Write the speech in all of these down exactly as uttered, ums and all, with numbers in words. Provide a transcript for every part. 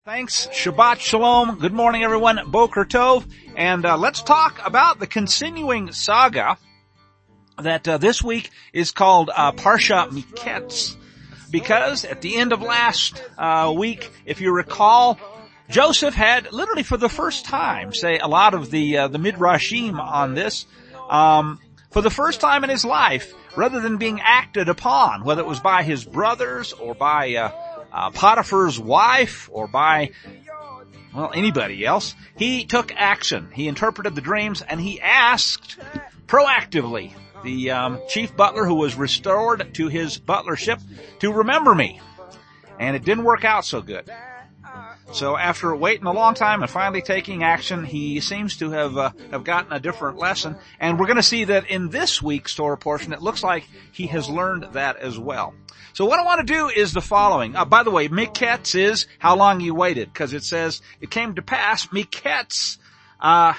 Thanks. Shabbat Shalom. Good morning, everyone. Boker Tov. And uh, let's talk about the continuing saga that uh, this week is called uh, Parsha Miketz. Because at the end of last uh, week, if you recall, Joseph had literally for the first time, say a lot of the uh, the midrashim on this, um, for the first time in his life, rather than being acted upon, whether it was by his brothers or by uh, Uh, Potiphar's wife or by, well, anybody else, he took action. He interpreted the dreams and he asked proactively the um, chief butler who was restored to his butlership to remember me. And it didn't work out so good. So after waiting a long time and finally taking action, he seems to have uh, have gotten a different lesson. And we're going to see that in this week's Torah portion, it looks like he has learned that as well. So what I want to do is the following. Uh, by the way, Miketz is how long you waited, because it says, it came to pass, Miketz, uh,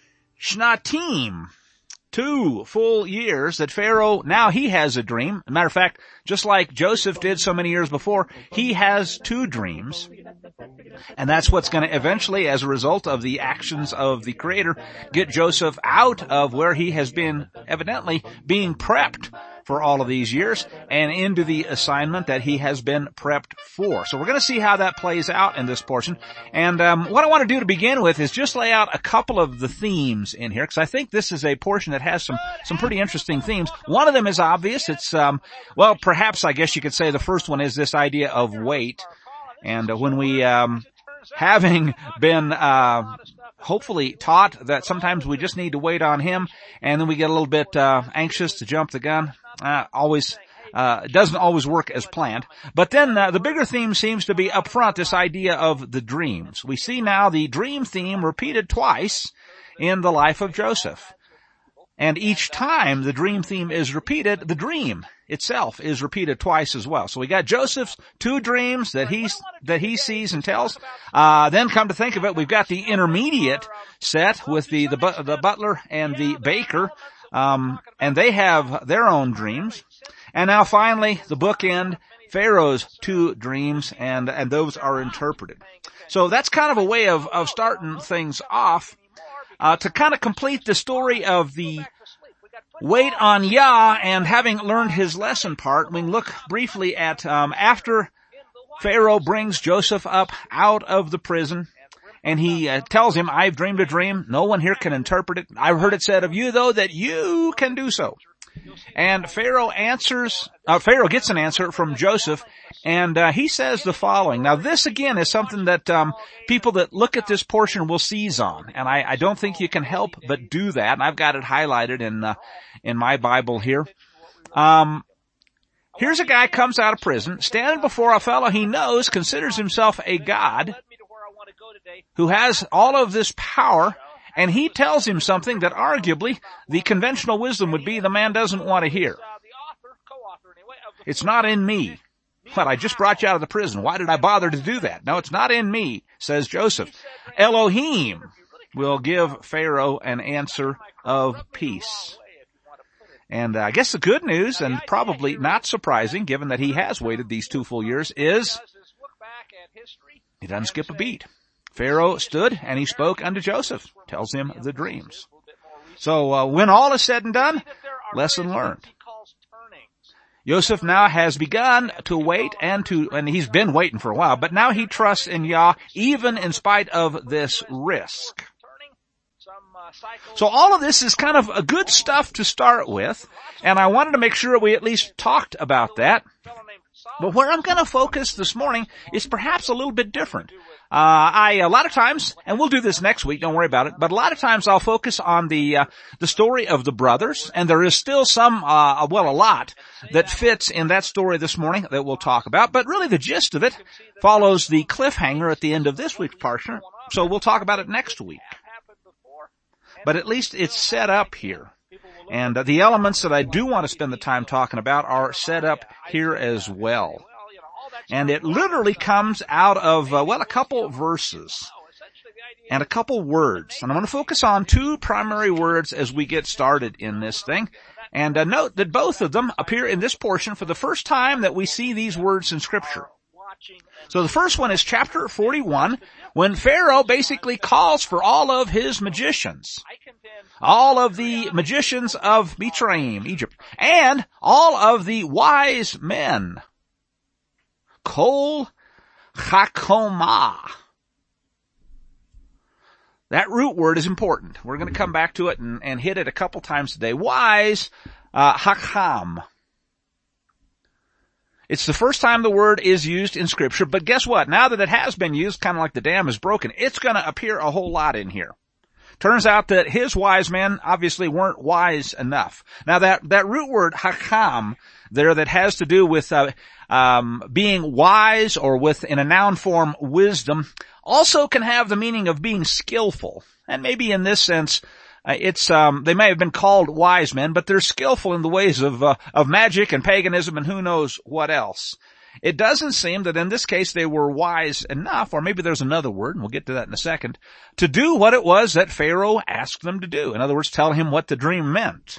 Shnatim, two full years that Pharaoh, now he has a dream. As a matter of fact, just like Joseph did so many years before, he has two dreams. And that's what's going to eventually, as a result of the actions of the Creator, get Joseph out of where he has been evidently being prepped for all of these years and into the assignment that he has been prepped for. So we're going to see how that plays out in this portion. And um, what I want to do to begin with is just lay out a couple of the themes in here, because I think this is a portion that has some some pretty interesting themes. One of them is obvious. It's, um, well, perhaps I guess you could say the first one is this idea of wait. And uh, when we, um, having been uh hopefully taught that sometimes we just need to wait on him, and then we get a little bit uh anxious to jump the gun, uh always uh it doesn't always work as planned. But then uh, the bigger theme seems to be up front, this idea of the dreams. We see now the dream theme repeated twice in the life of Joseph. And each time the dream theme is repeated, the dream itself is repeated twice as well. So we got Joseph's two dreams that he's, that he sees and tells. Uh, then come to think of it, we've got the intermediate set with the, the, the butler and the baker. Um, and they have their own dreams. And now finally, the bookend, Pharaoh's two dreams, and, and those are interpreted. So that's kind of a way of, of starting things off. Uh, to kind of complete the story of the wait on Yah and having learned his lesson part, we can look briefly at um, after Pharaoh brings Joseph up out of the prison, and he uh, tells him, I've dreamed a dream. No one here can interpret it. I've heard it said of you, though, that you can do so. And Pharaoh answers, uh, Pharaoh gets an answer from Joseph, and uh, he says the following. Now this again is something that um people that look at this portion will seize on, and I, I don't think you can help but do that. And I've got it highlighted in uh, in my Bible here. Um Here's a guy comes out of prison, standing before a fellow he knows considers himself a god, who has all of this power. And he tells him something that arguably the conventional wisdom would be the man doesn't want to hear. It's not in me. But I just brought you out of the prison. Why did I bother to do that? No, it's not in me, says Joseph. Elohim will give Pharaoh an answer of peace. And uh, I guess the good news, and probably not surprising given that he has waited these two full years, is he doesn't skip a beat. Pharaoh stood and he spoke unto Joseph, tells him the dreams. So uh, when all is said and done, lesson learned. Joseph now has begun to wait and to, and he's been waiting for a while, but now he trusts in Yah even in spite of this risk. So all of this is kind of a good stuff to start with, and I wanted to make sure we at least talked about that. But where I'm going to focus this morning is perhaps a little bit different. Uh, I, a lot of times, and we'll do this next week, don't worry about it, but a lot of times I'll focus on the, uh, the story of the brothers, and there is still some, uh, well, a lot that fits in that story this morning that we'll talk about, but really the gist of it follows the cliffhanger at the end of this week's parsha, so we'll talk about it next week. But at least it's set up here. And uh, the elements that I do want to spend the time talking about are set up here as well. And it literally comes out of, uh, well, a couple verses and a couple words. And I'm going to focus on two primary words as we get started in this thing. And uh, note that both of them appear in this portion for the first time that we see these words in Scripture. So the first one is chapter forty-one, when Pharaoh basically calls for all of his magicians, all of the magicians of Mitzrayim, Egypt, and all of the wise men. Kol Chakoma. That root word is important. We're going to come back to it and, and hit it a couple times today. Wise, uh, Hakam. It's the first time the word is used in Scripture, but guess what? Now that it has been used, kind of like the dam is broken, it's going to appear a whole lot in here. Turns out that his wise men obviously weren't wise enough. Now that, that root word, Hakam, there that has to do with, uh, um, being wise or with, in a noun form, wisdom, also can have the meaning of being skillful. And maybe in this sense, uh, it's, um, they may have been called wise men, but they're skillful in the ways of, uh, of magic and paganism and who knows what else. It doesn't seem that in this case they were wise enough, or maybe there's another word, and we'll get to that in a second, to do what it was that Pharaoh asked them to do. In other words, tell him what the dream meant.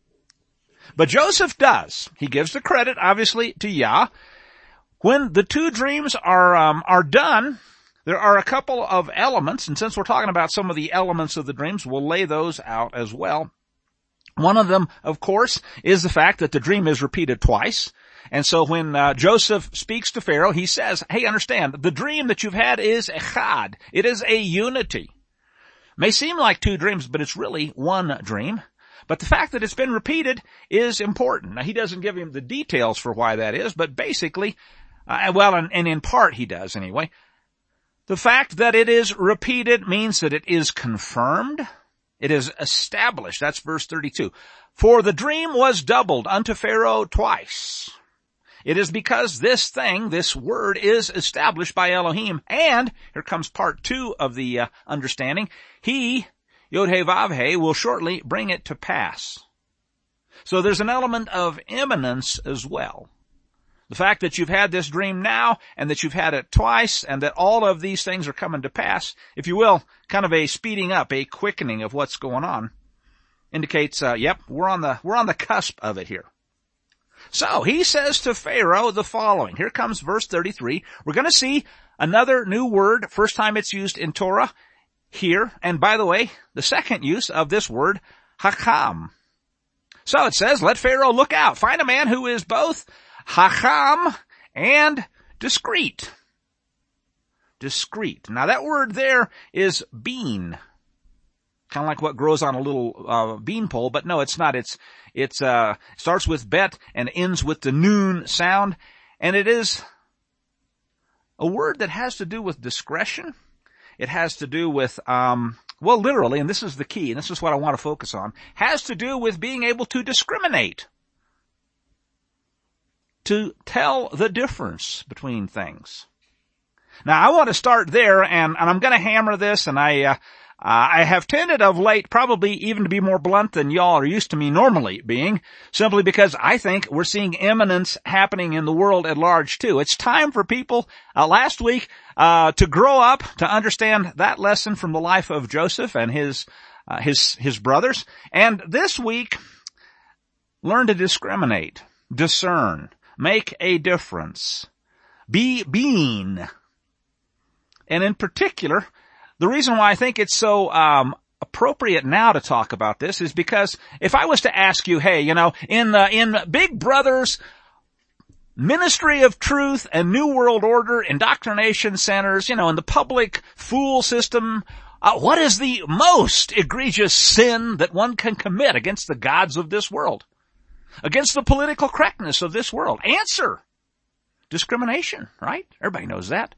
But Joseph does. He gives the credit, obviously, to Yah. When the two dreams are, um, are done, there are a couple of elements, and since we're talking about some of the elements of the dreams, we'll lay those out as well. One of them, of course, is the fact that the dream is repeated twice. And so when uh, Joseph speaks to Pharaoh, he says, hey, understand, the dream that you've had is echad. It is a unity. May seem like two dreams, but it's really one dream. But the fact that it's been repeated is important. Now, he doesn't give him the details for why that is, but basically, uh, well, and, and in part he does anyway. The fact that it is repeated means that it is confirmed. It is established. That's verse thirty-two. For the dream was doubled unto Pharaoh twice. It is because this thing, this word, is established by Elohim. And, here comes part two of the uh, understanding, he, Yod-Heh-Vav-Heh, will shortly bring it to pass. So there's an element of imminence as well. The fact that you've had this dream now, and that you've had it twice, and that all of these things are coming to pass, if you will, kind of a speeding up, a quickening of what's going on, indicates, uh, yep, we're on the, we're on the cusp of it here. So, he says to Pharaoh the following. Here comes verse thirty-three. We're going to see another new word, first time it's used in Torah, here. And by the way, the second use of this word, Hakam. So it says, let Pharaoh look out. Find a man who is both Hakam and discreet. Discreet. Now that word there is bean. Kind of like what grows on a little uh, beanpole, but no, it's not. It's it's uh starts with bet and ends with the noon sound, and it is a word that has to do with discretion. It has to do with um well, literally, and this is the key, and this is what I want to focus on, has to do with being able to discriminate, to tell the difference between things. Now, I want to start there, and, and I'm going to hammer this, and I. Uh, Uh, I have tended of late probably even to be more blunt than y'all are used to me normally being, simply because I think we're seeing imminence happening in the world at large too. It's time for people, uh, last week, uh, to grow up, to understand that lesson from the life of Joseph and his, uh, his, his brothers. And this week, learn to discriminate, discern, make a difference, be being. And in particular, the reason why I think it's so um appropriate now to talk about this is because if I was to ask you, hey, you know, in the, in Big Brother's Ministry of Truth and New World Order indoctrination centers, you know, in the public fool system, uh, what is the most egregious sin that one can commit against the gods of this world? Against the political correctness of this world? Answer. Discrimination, right? Everybody knows that.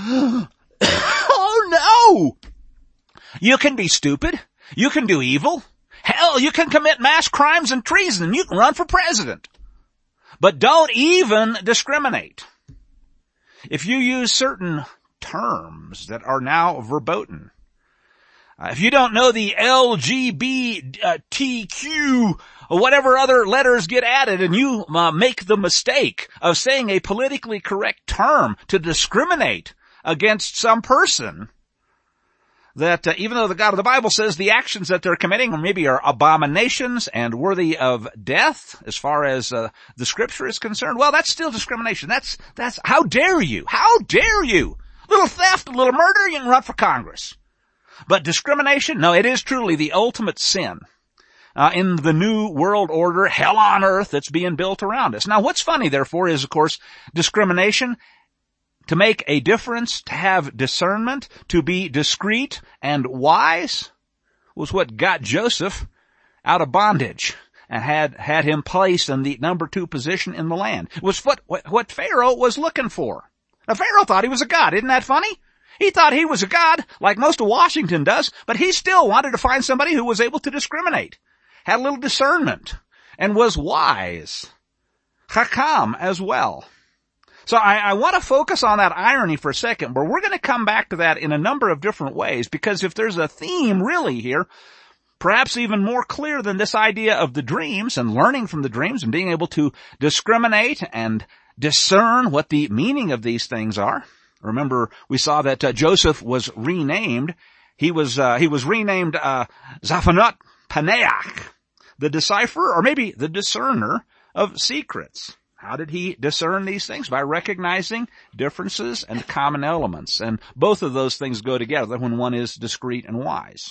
Oh no! You can be stupid. You can do evil. Hell, you can commit mass crimes and treason. You can run for president. But don't even discriminate. If you use certain terms that are now verboten, uh, if you don't know the L G B T Q or whatever other letters get added, and you uh, make the mistake of saying a politically correct term to discriminate against some person, that uh, even though the God of the Bible says the actions that they're committing maybe are abominations and worthy of death as far as uh, the scripture is concerned, well, that's still discrimination. That's, that's, how dare you? How dare you? A little theft, a little murder, you can run for Congress. But discrimination, no, it is truly the ultimate sin uh, in the new world order, hell on earth that's being built around us. Now, what's funny, therefore, is, of course, discrimination, to make a difference, to have discernment, to be discreet and wise, was what got Joseph out of bondage and had, had him placed in the number two position in the land. It was what, what, what Pharaoh was looking for. Now, Pharaoh thought he was a god. Isn't that funny? He thought he was a god, like most of Washington does, but he still wanted to find somebody who was able to discriminate, had a little discernment, and was wise. Chakam as well. So I, I want to focus on that irony for a second, but we're going to come back to that in a number of different ways, because if there's a theme really here, perhaps even more clear than this idea of the dreams and learning from the dreams and being able to discriminate and discern what the meaning of these things are. Remember, we saw that uh, Joseph was renamed. He was uh, he was renamed uh, Zaphanot Paneach, the decipherer, or maybe the discerner of secrets. How did he discern these things? By recognizing differences and common elements. And both of those things go together when one is discreet and wise.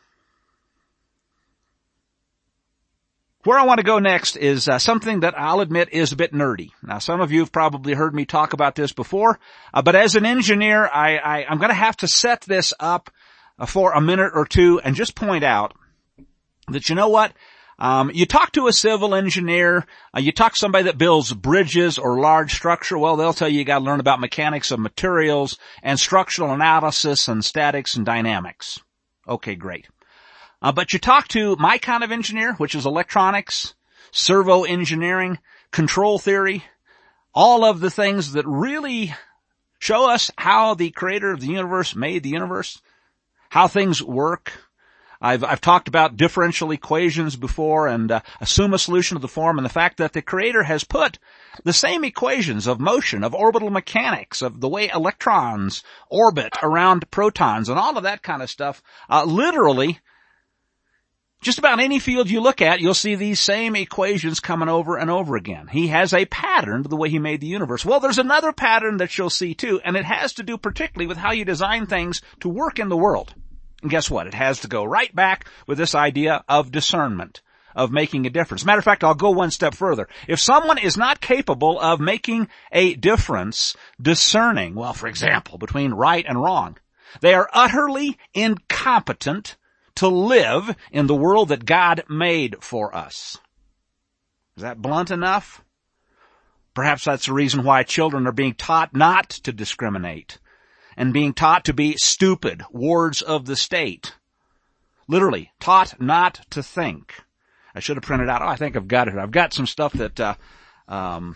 Where I want to go next is uh, something that I'll admit is a bit nerdy. Now, some of you have probably heard me talk about this before, uh, but as an engineer, I, I, I'm going to have to set this up uh, for a minute or two and just point out that, you know what? Um, you talk to a civil engineer, uh, you talk to somebody that builds bridges or large structure, well, they'll tell you you got to learn about mechanics of materials and structural analysis and statics and dynamics. Okay, great. Uh, but you talk to my kind of engineer, which is electronics, servo engineering, control theory, all of the things that really show us how the creator of the universe made the universe, how things work. I've, I've talked about differential equations before and uh, assume a solution of the form, and the fact that the creator has put the same equations of motion, of orbital mechanics, of the way electrons orbit around protons and all of that kind of stuff, uh, literally just about any field you look at, you'll see these same equations coming over and over again. He has a pattern to the way he made the universe. Well, there's another pattern that you'll see too, and it has to do particularly with how you design things to work in the world. And guess what? It has to go right back with this idea of discernment, of making a difference. Matter of fact, I'll go one step further. If someone is not capable of making a difference, discerning, well, for example, between right and wrong, they are utterly incompetent to live in the world that God made for us. Is that blunt enough? Perhaps that's the reason why children are being taught not to discriminate and being taught to be stupid, wards of the state. Literally, taught not to think. I should have printed out, oh, I think I've got it. I've got some stuff that, uh, um,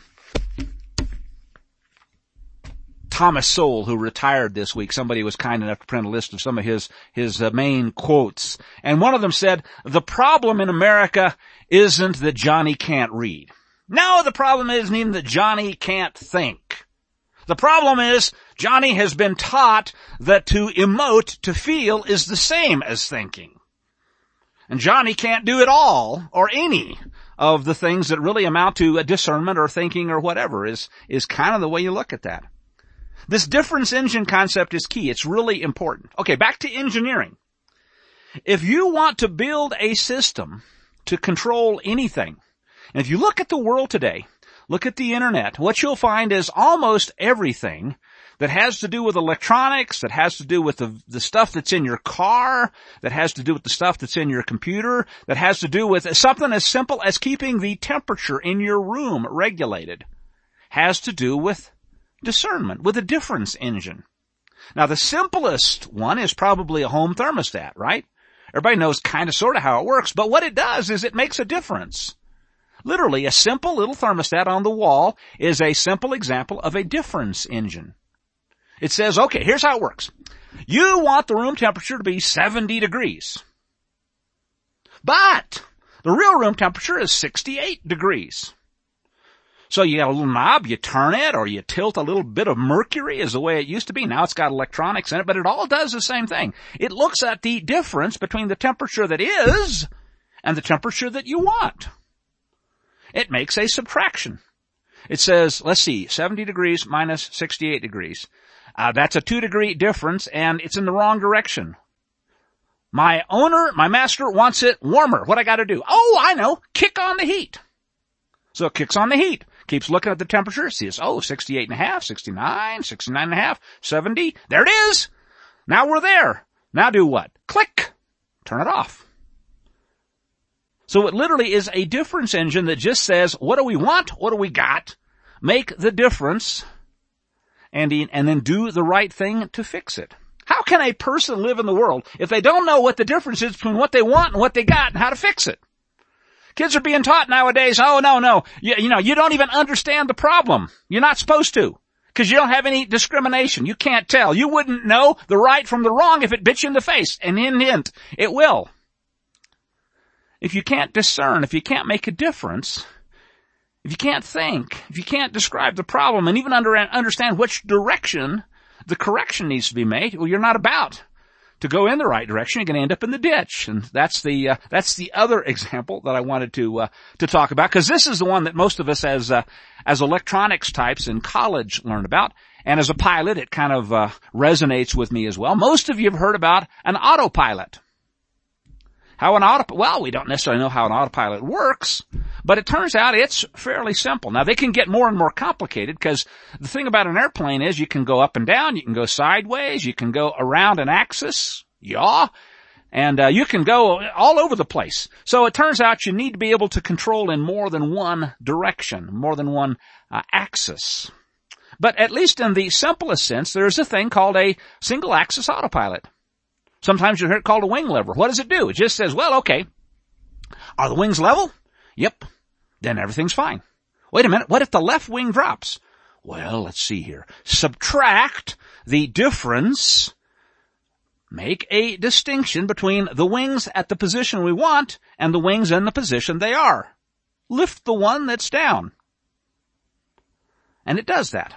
Thomas Sowell, who retired this week, somebody was kind enough to print a list of some of his, his uh, main quotes. And one of them said, the problem in America isn't that Johnny can't read. No, the problem isn't even that Johnny can't think. The problem is Johnny has been taught that to emote, to feel, is the same as thinking. And Johnny can't do it all, or any of the things that really amount to a discernment or thinking or whatever, is, is kind of the way you look at that. This difference engine concept is key. It's really important. Okay, back to engineering. If you want to build a system to control anything, and if you look at the world today, look at the internet, what you'll find is almost everything that has to do with electronics, that has to do with the, the stuff that's in your car, that has to do with the stuff that's in your computer, that has to do with something as simple as keeping the temperature in your room regulated, has to do with discernment, with a difference engine. Now, the simplest one is probably a home thermostat, right? Everybody knows kind of sort of how it works, but what it does is it makes a difference. Literally, a simple little thermostat on the wall is a simple example of a difference engine. It says, okay, here's how it works. You want the room temperature to be seventy degrees. But the real room temperature is sixty-eight degrees. So you got a little knob, you turn it, or you tilt a little bit of mercury is the way it used to be. Now it's got electronics in it, but it all does the same thing. It looks at the difference between the temperature that is and the temperature that you want. It makes a subtraction. It says, let's see, seventy degrees minus sixty-eight degrees. Uh, that's a two degree difference, and it's in the wrong direction. My owner, my master wants it warmer. What I got to do? Oh, I know. Kick on the heat. So it kicks on the heat. Keeps looking at the temperature, sees, oh, sixty-eight and a half, sixty-nine, sixty-nine and a half, seventy. There it is. Now we're there. Now do what? Click. Turn it off. So it literally is a difference engine that just says, what do we want? What do we got? Make the difference and, and then do the right thing to fix it. How can a person live in the world if they don't know what the difference is between what they want and what they got and how to fix it? Kids are being taught nowadays, oh, no, no, you, you know, you don't even understand the problem. You're not supposed to, because you don't have any discrimination. You can't tell. You wouldn't know the right from the wrong if it bit you in the face. And hint, hint, it will. If you can't discern, if you can't make a difference, if you can't think, if you can't describe the problem and even under, understand which direction the correction needs to be made, well, you're not about to go in the right direction. You're going to end up in the ditch. And that's the, uh, that's the other example that I wanted to, uh, to talk about, because this is the one that most of us as, uh, as electronics types in college learn about. And as a pilot, it kind of, uh, resonates with me as well. Most of you have heard about an autopilot. How an auto, well, we don't necessarily know how an autopilot works, but it turns out it's fairly simple. Now, they can get more and more complicated, because the thing about an airplane is you can go up and down, you can go sideways, you can go around an axis, yaw, and uh, you can go all over the place. So it turns out you need to be able to control in more than one direction, more than one uh, axis. But at least in the simplest sense, there's a thing called a single-axis autopilot. Sometimes you hear it called a wing lever. What does it do? It just says, well, okay, are the wings level? Yep. Then everything's fine. Wait a minute. What if the left wing drops? Well, let's see here. Subtract the difference. Make a distinction between the wings at the position we want and the wings in the position they are. Lift the one that's down. And it does that.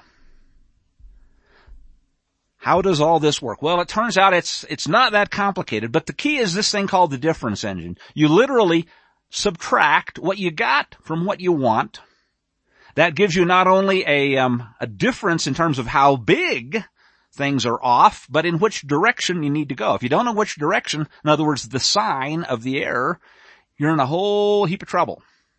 How does all this work? Well, it turns out it's, it's not that complicated, but the key is this thing called the difference engine. You literally subtract what you got from what you want. That gives you not only a, um, a difference in terms of how big things are off, but in which direction you need to go. If you don't know which direction, in other words, the sign of the error, you're in a whole heap of trouble.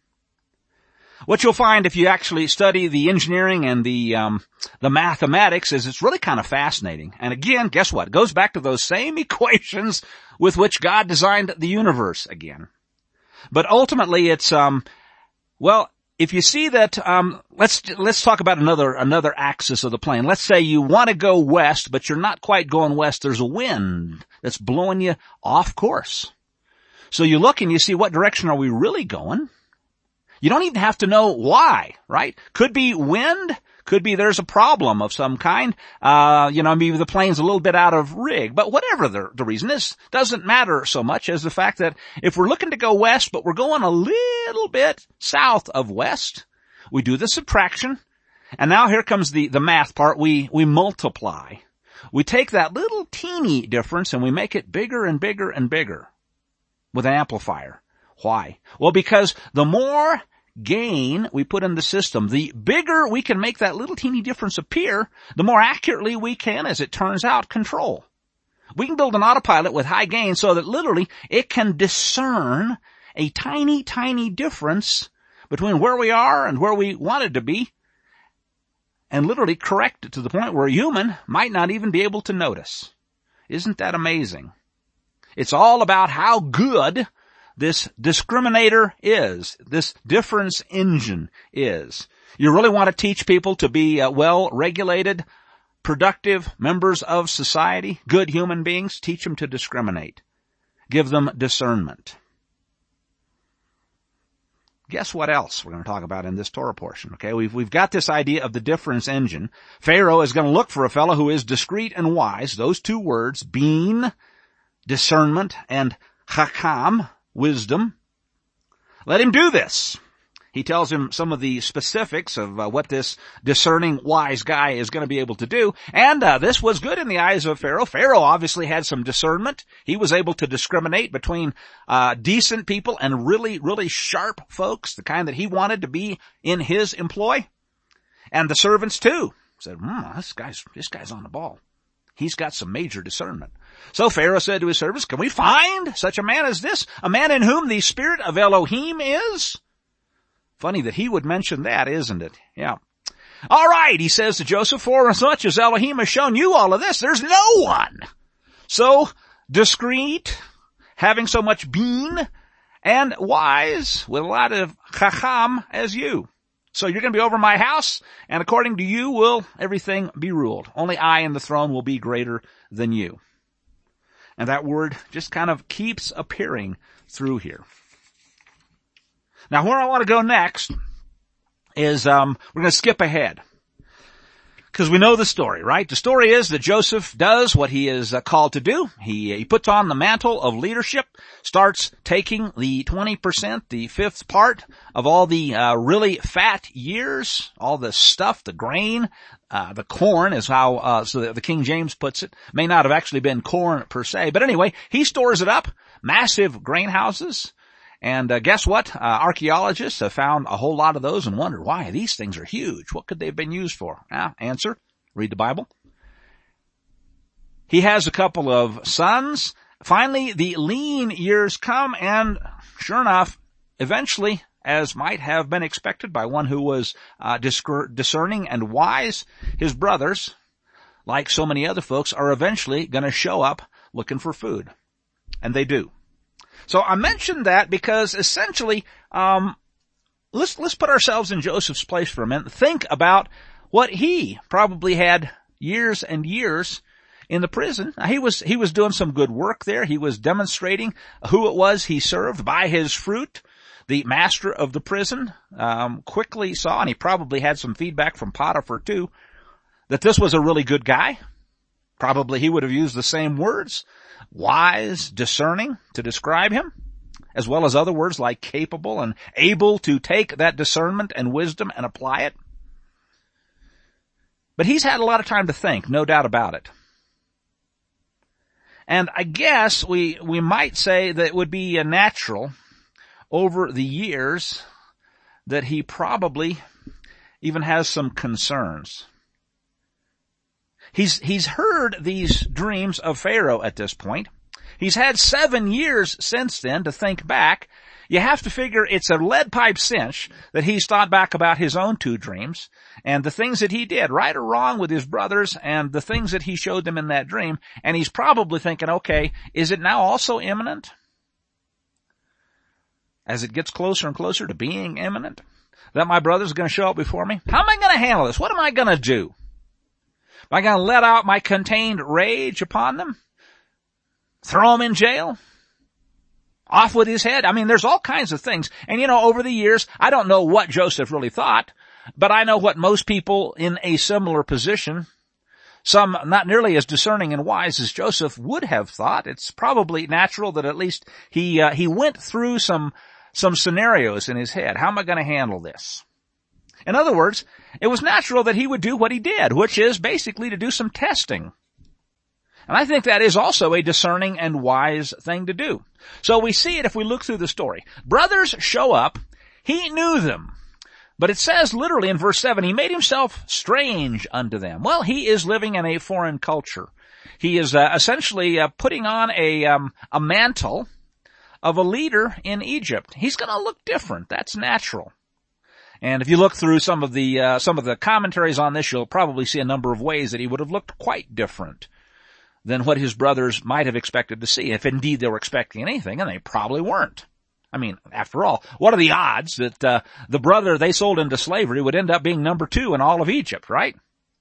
What you'll find if you actually study the engineering and the um the mathematics is it's really kind of fascinating. And again, guess what? It goes back to those same equations with which God designed the universe again. But ultimately it's um well, if you see that um let's let's talk about another another axis of the plane. Let's say you want to go west, but you're not quite going west. There's a wind that's blowing you off course. So you look and you see, what direction are we really going? You don't even have to know why, right? Could be wind. Could be there's a problem of some kind. Uh, you know, maybe the plane's a little bit out of rig. But whatever the, the reason is, doesn't matter so much as the fact that if we're looking to go west, but we're going a little bit south of west, we do the subtraction. And now here comes the, the math part. We, we multiply. We take that little teeny difference and we make it bigger and bigger and bigger with an amplifier. Why? Well, because the more gain we put in the system, the bigger we can make that little teeny difference appear, the more accurately we can, as it turns out, control. We can build an autopilot with high gain so that literally it can discern a tiny, tiny difference between where we are and where we wanted to be, and literally correct it to the point where a human might not even be able to notice. Isn't that amazing? It's all about how good this discriminator is, this difference engine is. You really want to teach people to be uh, well-regulated, productive members of society, good human beings. Teach them to discriminate. Give them discernment. Guess what else we're going to talk about in this Torah portion, okay? We've, we've got this idea of the difference engine. Pharaoh is going to look for a fellow who is discreet and wise. Those two words, bean, discernment, and chakam, wisdom. Let him do this. He tells him some of the specifics of uh, what this discerning, wise guy is going to be able to do. And uh, this was good in the eyes of Pharaoh. Pharaoh obviously had some discernment. He was able to discriminate between uh, decent people and really, really sharp folks, the kind that he wanted to be in his employ. And the servants too said, hmm, this guy's, this guy's on the ball. He's got some major discernment. So Pharaoh said to his servants, can we find such a man as this? A man in whom the spirit of Elohim is? Funny that he would mention that, isn't it? Yeah. All right, he says to Joseph, for as much as Elohim has shown you all of this, there's no one so discreet, having so much bean, and wise with a lot of chacham as you. So you're going to be over my house, and according to you will everything be ruled. Only I and the throne will be greater than you. And that word just kind of keeps appearing through here. Now, where I want to go next is um we're going to skip ahead. Because we know the story, right? The story is that Joseph does what he is uh, called to do. He, he puts on the mantle of leadership, starts taking the twenty percent, the fifth part of all the uh, really fat years, all the stuff, the grain, uh, the corn is how uh, so the, the King James puts it. May not have actually been corn per se, but anyway, he stores it up, massive grain houses. And uh, guess what? Uh, archaeologists have found a whole lot of those and wondered why these things are huge. What could they have been used for? Ah, answer, read the Bible. He has a couple of sons. Finally, the lean years come, and sure enough, eventually, as might have been expected by one who was uh, discerning and wise, his brothers, like so many other folks, are eventually going to show up looking for food. And they do. So I mentioned that because essentially, um, let's, let's put ourselves in Joseph's place for a minute. Think about what he probably had years and years in the prison. He was, he was doing some good work there. He was demonstrating who it was he served by his fruit. The master of the prison, um, quickly saw, and he probably had some feedback from Potiphar too, that this was a really good guy. Probably he would have used the same words. Wise, discerning, to describe him, as well as other words like capable and able to take that discernment and wisdom and apply it. But he's had a lot of time to think, no doubt about it. And I guess we, we might say that it would be natural over the years that he probably even has some concerns. He's, he's heard these dreams of Pharaoh at this point. He's had seven years since then to think back. You have to figure it's a lead pipe cinch that he's thought back about his own two dreams and the things that he did, right or wrong, with his brothers and the things that he showed them in that dream. And he's probably thinking, okay, is it now also imminent? As it gets closer and closer to being imminent, that my brother's going to show up before me? How am I going to handle this? What am I going to do? Am I going to let out my contained rage upon them? Throw him in jail? Off with his head? I mean, there's all kinds of things. And you know, over the years, I don't know what Joseph really thought, but I know what most people in a similar position, some not nearly as discerning and wise as Joseph, would have thought. It's probably natural that at least he, uh, he went through some, some scenarios in his head. How am I going to handle this? In other words, it was natural that he would do what he did, which is basically to do some testing. And I think that is also a discerning and wise thing to do. So we see it if we look through the story. Brothers show up. He knew them. But it says literally in verse seven, he made himself strange unto them. Well, he is living in a foreign culture. He is uh, essentially uh, putting on a, um, a mantle of a leader in Egypt. He's going to look different. That's natural. And if you look through some of the, uh, some of the commentaries on this, you'll probably see a number of ways that he would have looked quite different than what his brothers might have expected to see, if indeed they were expecting anything, and they probably weren't. I mean, after all, what are the odds that, uh, the brother they sold into slavery would end up being number two in all of Egypt, right?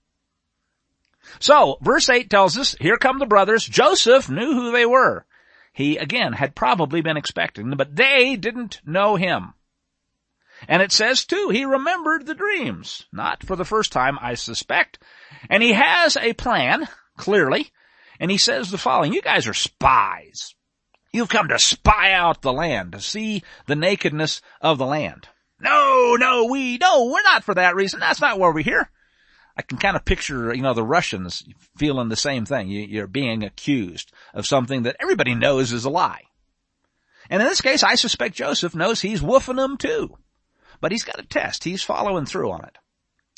So, verse eight tells us, here come the brothers. Joseph knew who they were. He, again, had probably been expecting them, but they didn't know him. And it says, too, he remembered the dreams. Not for the first time, I suspect. And he has a plan, clearly. And he says the following, you guys are spies. You've come to spy out the land, to see the nakedness of the land. No, no, we, no, we're not for that reason. That's not why we're here. I can kind of picture, you know, the Russians feeling the same thing. You, you're being accused of something that everybody knows is a lie. And in this case, I suspect Joseph knows he's woofing them too. But he's got a test. He's following through on it.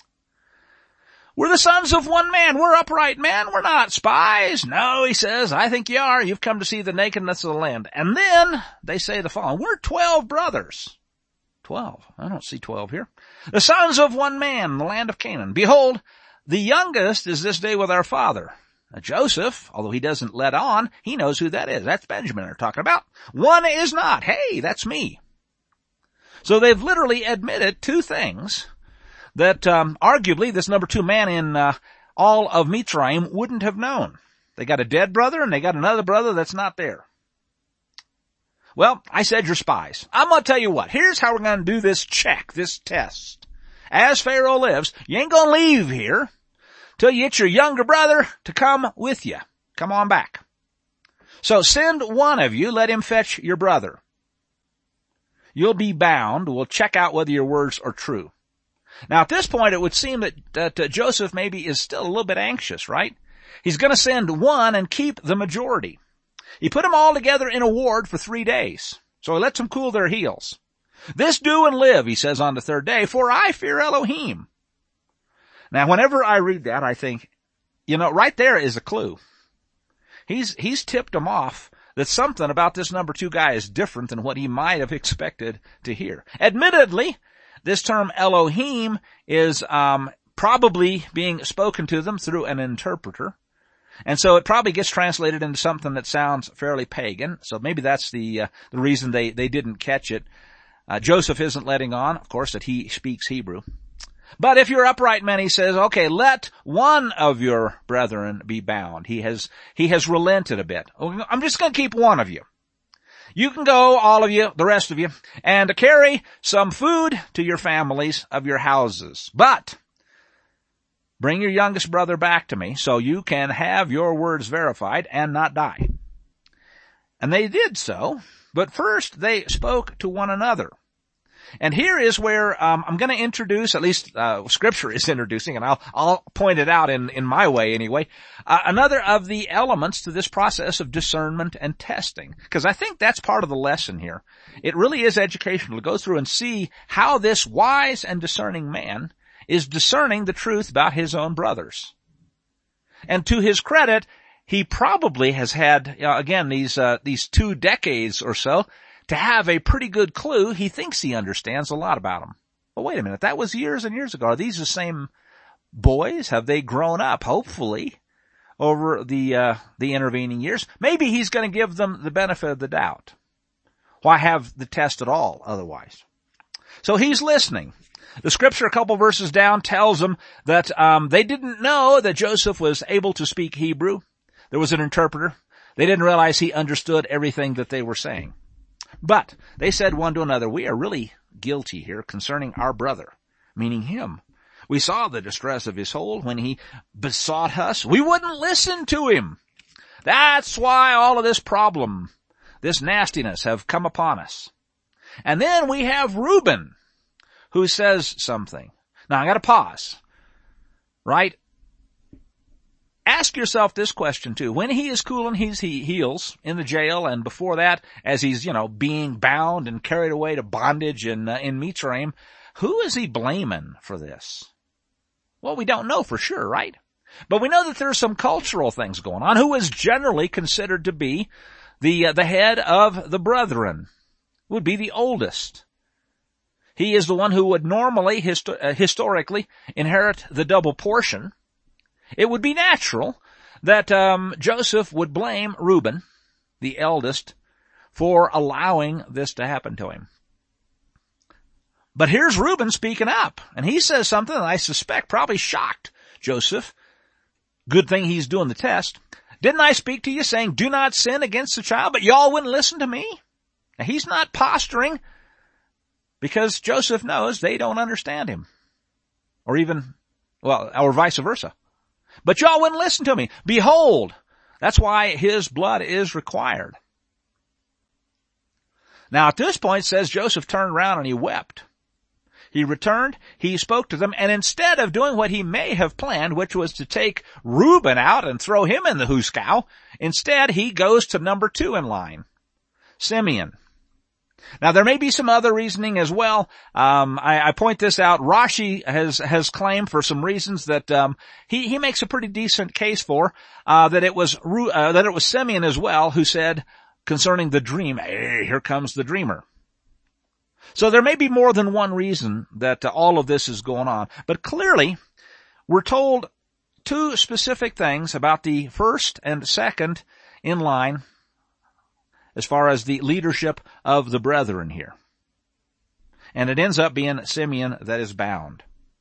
We're the sons of one man. We're upright men. We're not spies. No, he says, I think you are. You've come to see the nakedness of the land. And then they say the following. We're twelve brothers. Twelve. I don't see twelve here. The sons of one man in the land of Canaan. Behold, the youngest is this day with our father. Now, Joseph, although he doesn't let on, he knows who that is. That's Benjamin they're talking about. One is not. Hey, that's me. So they've literally admitted two things that um, arguably this number two man in uh, all of Mitzrayim wouldn't have known. They got a dead brother and they got another brother that's not there. Well, I said you're spies. I'm going to tell you what. Here's how we're going to do this check, this test. As Pharaoh lives, you ain't going to leave here till you get your younger brother to come with you. Come on back. So send one of you, let him fetch your brother. You'll be bound. We'll check out whether your words are true. Now at this point it would seem that, that uh, Joseph maybe is still a little bit anxious, right? He's going to send one and keep the majority. He put them all together in a ward for three days. So he lets them cool their heels. This do and live, he says on the third day, for I fear Elohim. Now whenever I read that, I think, you know, right there is a clue. He's, he's tipped them off that something about this number two guy is different than what he might have expected to hear. Admittedly, this term Elohim is, um, probably being spoken to them through an interpreter. And so it probably gets translated into something that sounds fairly pagan. So maybe that's the, uh, the reason they, they didn't catch it. Uh, Joseph isn't letting on, of course, that he speaks Hebrew. But if you're upright men, he says, okay, let one of your brethren be bound. He has, he has relented a bit. I'm just going to keep one of you. You can go, all of you, the rest of you, and carry some food to your families of your houses. But bring your youngest brother back to me so you can have your words verified and not die. And they did so, but first they spoke to one another. And here is where um, I'm going to introduce, at least uh, Scripture is introducing, and I'll, I'll point it out in, in my way anyway, uh, another of the elements to this process of discernment and testing. Because I think that's part of the lesson here. It really is educational to go through and see how this wise and discerning man is discerning the truth about his own brothers. And to his credit, he probably has had, you know, again, these uh, these two decades or so, to have a pretty good clue. He thinks he understands a lot about them. But wait a minute, that was years and years ago. Are these the same boys? Have they grown up, hopefully, over the uh, the intervening years? Maybe he's going to give them the benefit of the doubt. Why have the test at all otherwise? So he's listening. The Scripture, a couple verses down, tells them that um, they didn't know that Joseph was able to speak Hebrew. There was an interpreter. They didn't realize he understood everything that they were saying. But they said one to another, we are really guilty here concerning our brother, meaning him. We saw the distress of his soul when he besought us. We wouldn't listen to him. That's why all of this problem, this nastiness have come upon us. And then we have Reuben, who says something. Now I gotta pause. Right? Ask yourself this question too. When he is cooling his heels in the jail, and before that, as he's, you know, being bound and carried away to bondage in, uh, in Mitzrayim, who is he blaming for this? Well, we don't know for sure, right? But we know that there are some cultural things going on. Who is generally considered to be the, uh, the head of the brethren? Would be the oldest. He is the one who would normally, histo- uh, historically, inherit the double portion. It would be natural that um, Joseph would blame Reuben, the eldest, for allowing this to happen to him. But here's Reuben speaking up, and he says something that I suspect probably shocked Joseph. Good thing he's doing the test. Didn't I speak to you saying, do not sin against the child, but y'all wouldn't listen to me? Now, he's not posturing because Joseph knows they don't understand him. Or even, well, or vice versa. But y'all wouldn't listen to me. Behold, that's why his blood is required. Now at this point it says Joseph turned around and he wept. he returned, he spoke to them, and instead of doing what he may have planned, which was to take Reuben out and throw him in the hooskow, instead he goes to number two in line, Simeon. Now there may be some other reasoning as well. Um, I, I point this out. Rashi has has claimed for some reasons that um, he he makes a pretty decent case for uh, that it was uh, that it was Simeon as well who said concerning the dream, "Hey, here comes the dreamer." So there may be more than one reason that uh, all of this is going on, but clearly we're told two specific things about the first and second in line as far as the leadership of the brethren here. And it ends up being Simeon that is bound.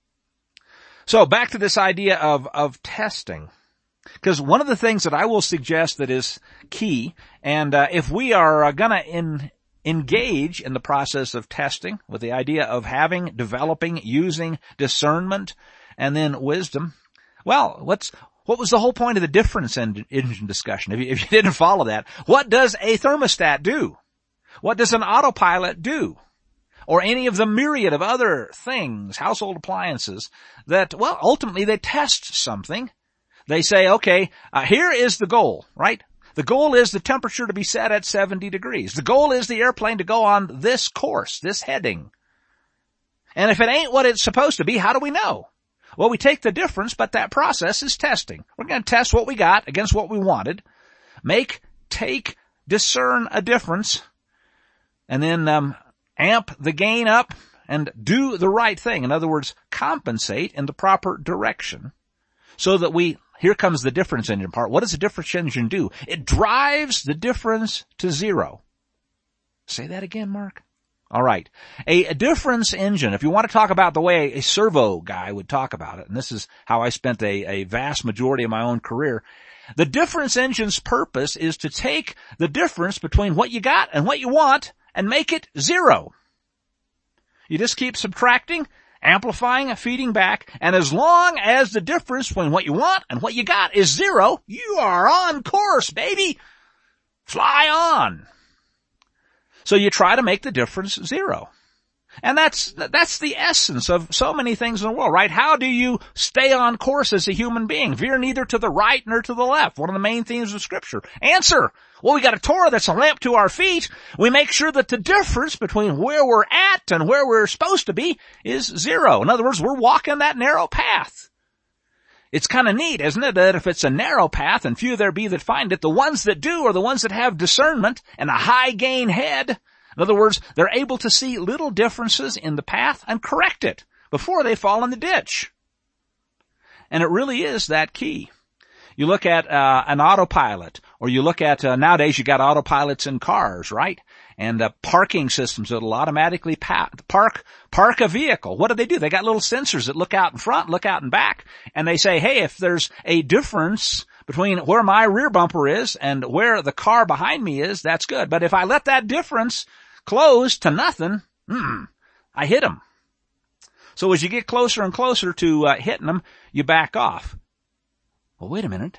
So back to this idea of, of testing. Because one of the things that I will suggest that is key, and uh, if we are uh, going to in, engage in the process of testing with the idea of having, developing, using discernment, and then wisdom, well, what's What was the whole point of the difference engine discussion? If you, if you didn't follow that, what does a thermostat do? What does an autopilot do? Or any of the myriad of other things, household appliances, that, well, ultimately they test something. They say, okay, uh, here is the goal, right? The goal is the temperature to be set at seventy degrees. The goal is the airplane to go on this course, this heading. And if it ain't what it's supposed to be, how do we know? Well, we take the difference, but that process is testing. We're going to test what we got against what we wanted, make, take, discern a difference, and then um, amp the gain up and do the right thing. In other words, compensate in the proper direction so that we, here comes the difference engine part. What does the difference engine do? It drives the difference to zero. Say that again, Mark. All right. A, a difference engine, if you want to talk about the way a servo guy would talk about it, and this is how I spent a, a vast majority of my own career, the difference engine's purpose is to take the difference between what you got and what you want and make it zero. You just keep subtracting, amplifying, feeding back, and as long as the difference between what you want and what you got is zero, you are on course, baby. Fly on. So you try to make the difference zero. And that's, that's the essence of so many things in the world, right? How do you stay on course as a human being? Veer neither to the right nor to the left. One of the main themes of Scripture. Answer. Well, we got a Torah that's a lamp to our feet. We make sure that the difference between where we're at and where we're supposed to be is zero. In other words, we're walking that narrow path. It's kind of neat, isn't it, that if it's a narrow path and few there be that find it, the ones that do are the ones that have discernment and a high gain head. In other words, they're able to see little differences in the path and correct it before they fall in the ditch. And it really is that key. You look at uh, an autopilot, or you look at, uh, nowadays you got autopilots in cars, right? And uh, parking systems that'll automatically pa- park park a vehicle. What do they do? They got little sensors that look out in front, look out in back, and they say, hey, if there's a difference between where my rear bumper is and where the car behind me is, that's good. But if I let that difference close to nothing, hmm, I hit them. So as you get closer and closer to uh, hitting them, you back off. Well, wait a minute.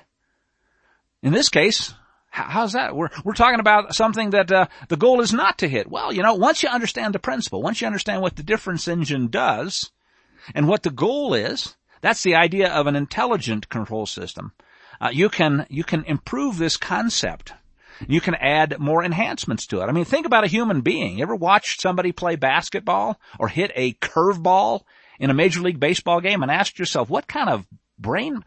In this case, how's that? We're, we're talking about something that, uh, the goal is not to hit. Well, you know, once you understand the principle, once you understand what the difference engine does and what the goal is, that's the idea of an intelligent control system. Uh, you can, you can improve this concept. You can add more enhancements to it. I mean, think about a human being. You ever watched somebody play basketball or hit a curveball in a Major League Baseball game and ask yourself, what kind of brain,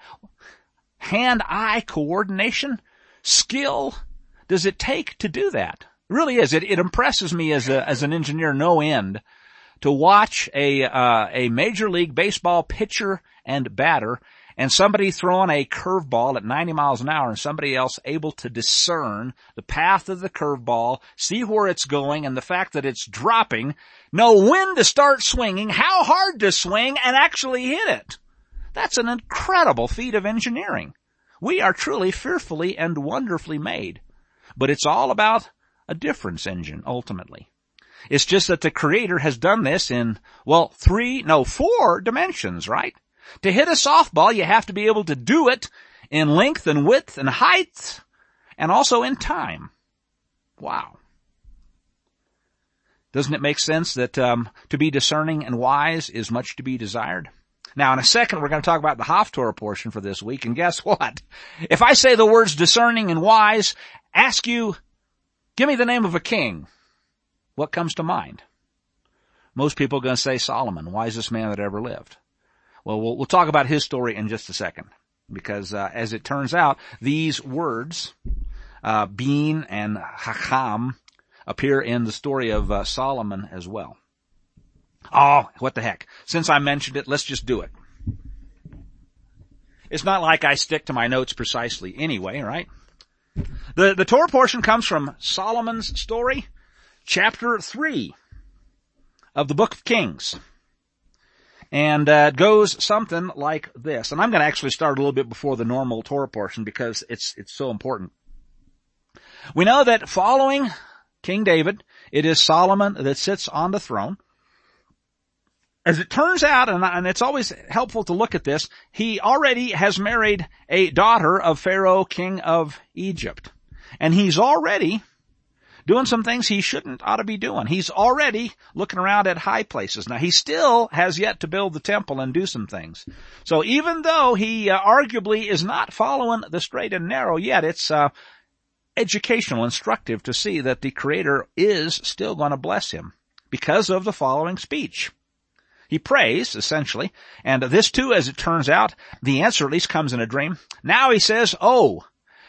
hand-eye coordination, skill does it take to do that? It really is. It, it impresses me as a, as an engineer no end to watch a, uh, a Major League Baseball pitcher and batter and somebody throwing a curveball at ninety miles an hour and somebody else able to discern the path of the curveball, see where it's going, and the fact that it's dropping, know when to start swinging, how hard to swing, and actually hit it. That's an incredible feat of engineering. We are truly fearfully and wonderfully made. But it's all about a difference engine, ultimately. It's just that the Creator has done this in, well, three, no, four dimensions, right? To hit a softball, you have to be able to do it in length and width and height, and also in time. Wow. Doesn't it make sense that um, to be discerning and wise is much to be desired? Now, in a second, we're going to talk about the Haftorah portion for this week, and guess what? If I say the words discerning and wise, ask you, give me the name of a king, what comes to mind? Most people are going to say Solomon, wisest man that ever lived. Well, we'll, we'll talk about his story in just a second, because uh, as it turns out, these words, uh, Bean and Hakam, appear in the story of uh, Solomon as well. Oh, what the heck. Since I mentioned it, let's just do it. It's not like I stick to my notes precisely anyway, right? The, the Torah portion comes from Solomon's story, chapter three of the book of Kings. And uh, it goes something like this. And I'm going to actually start a little bit before the normal Torah portion because it's it's so important. We know that following King David, it is Solomon that sits on the throne. As it turns out, and, and it's always helpful to look at this, he already has married a daughter of Pharaoh, king of Egypt. And he's already doing some things he shouldn't ought to be doing. He's already looking around at high places. Now, he still has yet to build the temple and do some things. So even though he uh, arguably is not following the straight and narrow yet, it's uh, educational, instructive to see that the Creator is still going to bless him because of the following speech. He prays, essentially, and this too, as it turns out, the answer at least comes in a dream. Now he says, oh,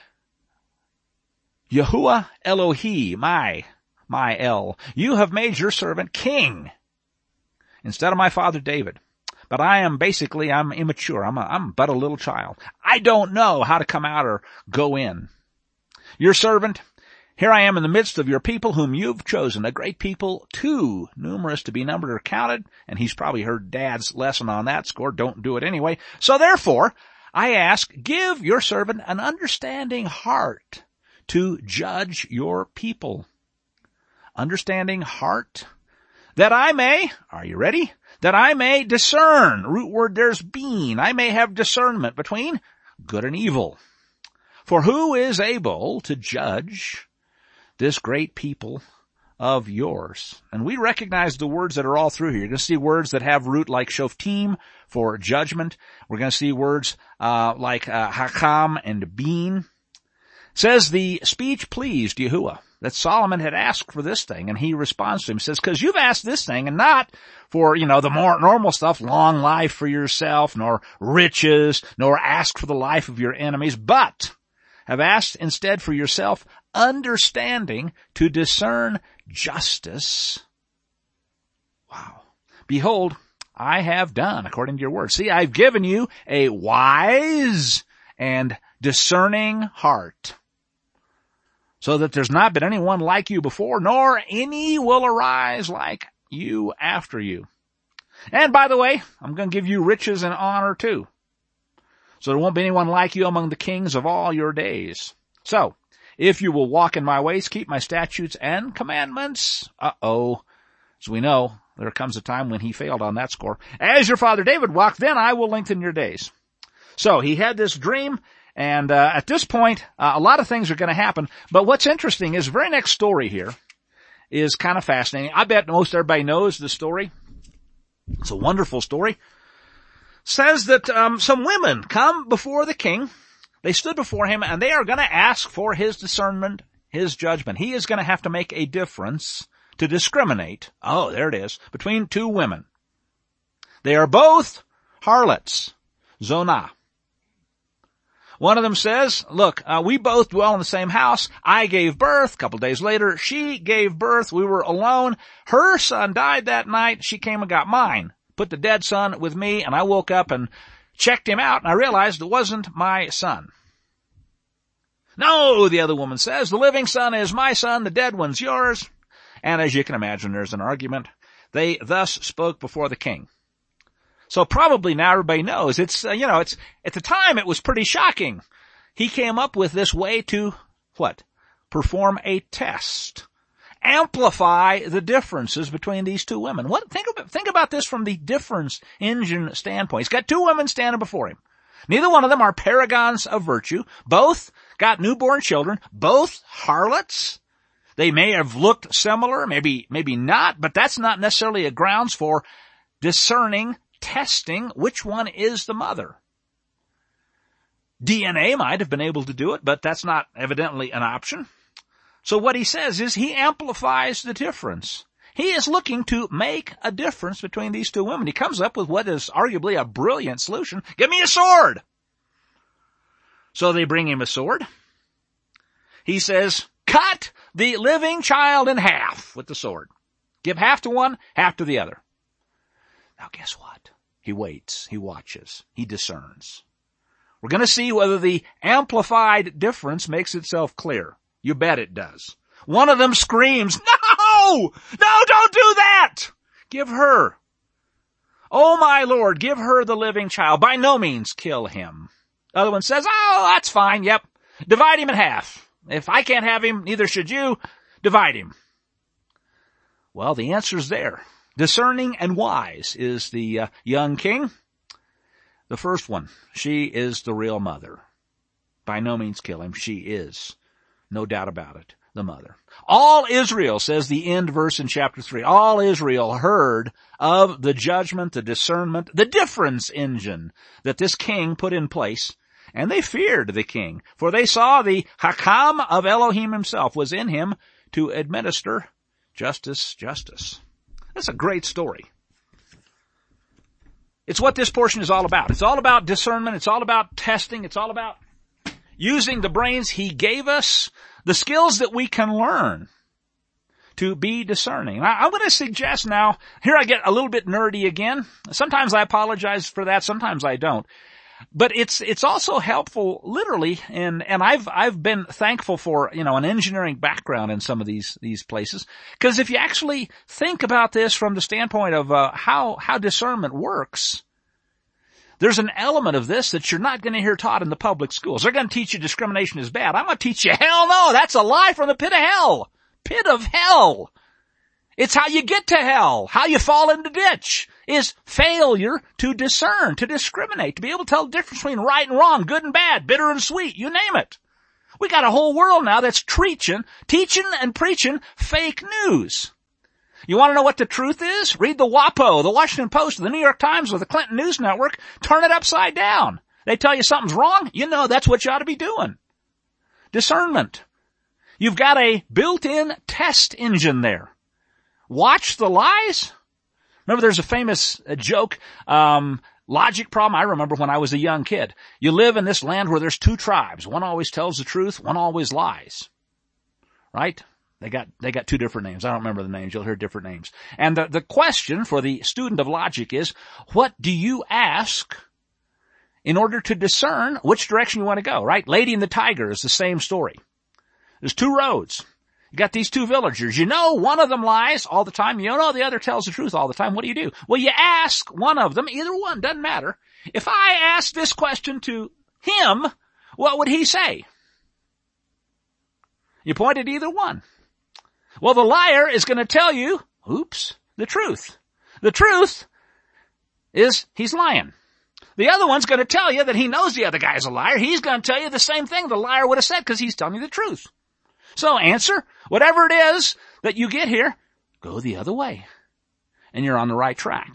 Yahuwah Elohi, my, my El, you have made your servant king instead of my father David. But I am basically, I'm immature. I'm, a, I'm but a little child. I don't know how to come out or go in. Your servant, here I am in the midst of your people whom you've chosen, a great people, too numerous to be numbered or counted. And he's probably heard Dad's lesson on that score. Don't do it anyway. So therefore, I ask, give your servant an understanding heart to judge your people. Understanding heart, that I may, are you ready? That I may discern, root word there's being, I may have discernment between good and evil. For who is able to judge this great people of yours? And we recognize the words that are all through here. You're going to see words that have root like shoftim for judgment. We're going to see words uh like uh, hakam and bean. Says the speech pleased Yahuwah, that Solomon had asked for this thing, and he responds to him. He says, because you've asked this thing, and not for, you know, the more normal stuff, long life for yourself, nor riches, nor ask for the life of your enemies, but have asked instead for yourself understanding to discern justice. Wow. Behold, I have done according to your word. See, I've given you a wise and discerning heart, so that there's not been anyone like you before, nor any will arise like you after you. And by the way, I'm going to give you riches and honor too, so there won't be anyone like you among the kings of all your days. So, if you will walk in my ways, keep my statutes and commandments. Uh-oh. As we know, there comes a time when he failed on that score. As your father David walked, then I will lengthen your days. So, he had this dream. And uh, at this point, uh, a lot of things are going to happen. But what's interesting is the very next story here is kind of fascinating. I bet most everybody knows the story. It's a wonderful story. It says that um, some women come before the king. They stood before him, and they are going to ask for his discernment, his judgment. He is going to have to make a difference to discriminate. Oh, there it is. Between two women. They are both harlots. Zonah. One of them says, look, uh, we both dwell in the same house. I gave birth. A couple days later, she gave birth. We were alone. Her son died that night. She came and got mine. Put the dead son with me, and I woke up and checked him out, and I realized it wasn't my son. No, the other woman says, the living son is my son, the dead one's yours. And as you can imagine, there's an argument. They thus spoke before the king. So probably now everybody knows. It's, uh, you know, it's, at the time it was pretty shocking. He came up with this way to, what? Perform a test. Amplify the differences between these two women. What, think about, think about this from the difference engine standpoint. He's got two women standing before him. Neither one of them are paragons of virtue. Both got newborn children. Both harlots. They may have looked similar, maybe, maybe not, but that's not necessarily a grounds for discerning, testing which one is the mother. D N A might have been able to do it, but that's not evidently an option. So what he says is he amplifies the difference. He is looking to make a difference between these two women. He comes up with what is arguably a brilliant solution. Give me a sword! So they bring him a sword. He says, cut the living child in half with the sword. Give half to one, half to the other. Now guess what? He waits, he watches, he discerns. We're going to see whether the amplified difference makes itself clear. You bet it does. One of them screams, no! No, don't do that! Give her. Oh my Lord, give her the living child. By no means kill him. The other one says, oh, that's fine, yep. Divide him in half. If I can't have him, neither should you. Divide him. Well, the answer's there. Discerning and wise is the uh, young king. The first one, she is the real mother. By no means kill him. She is, no doubt about it, the mother. All Israel, says the end verse in chapter three, all Israel heard of the judgment, the discernment, the difference engine that this king put in place, and they feared the king, for they saw the Hakam of Elohim himself was in him to administer justice, justice. That's a great story. It's what this portion is all about. It's all about discernment. It's all about testing. It's all about using the brains he gave us, the skills that we can learn to be discerning. I, I'm going to suggest now, here I get a little bit nerdy again. Sometimes I apologize for that. Sometimes I don't. But it's, it's also helpful literally, and, and I've, I've been thankful for, you know, an engineering background in some of these, these places. Because if you actually think about this from the standpoint of, uh, how, how discernment works, there's an element of this that you're not going to hear taught in the public schools. They're going to teach you discrimination is bad. I'm going to teach you, hell no, that's a lie from the pit of hell. Pit of hell. It's how you get to hell, how you fall in the ditch, is failure to discern, to discriminate, to be able to tell the difference between right and wrong, good and bad, bitter and sweet, you name it. We got a whole world now that's preaching, teaching and preaching fake news. You want to know what the truth is? Read the WAPO, the Washington Post, the New York Times, or the Clinton News Network. Turn it upside down. They tell you something's wrong, you know that's what you ought to be doing. Discernment. You've got a built-in test engine there. Watch the lies. Remember there's a famous uh, joke, um, logic problem I remember when I was a young kid. You live in this land where there's two tribes. One always tells the truth, one always lies. Right? They got, they got two different names. I don't remember the names. You'll hear different names. And the, the question for the student of logic is, what do you ask in order to discern which direction you want to go, right? Lady and the Tiger is the same story. There's two roads. You got these two villagers. You know one of them lies all the time. You know the other tells the truth all the time. What do you do? Well, you ask one of them, either one, doesn't matter. If I ask this question to him, what would he say? You point at either one. Well, the liar is going to tell you, oops, the truth. The truth is he's lying. The other one's going to tell you that he knows the other guy's a liar. He's going to tell you the same thing the liar would have said because he's telling you the truth. So answer, whatever it is that you get here, go the other way. And you're on the right track.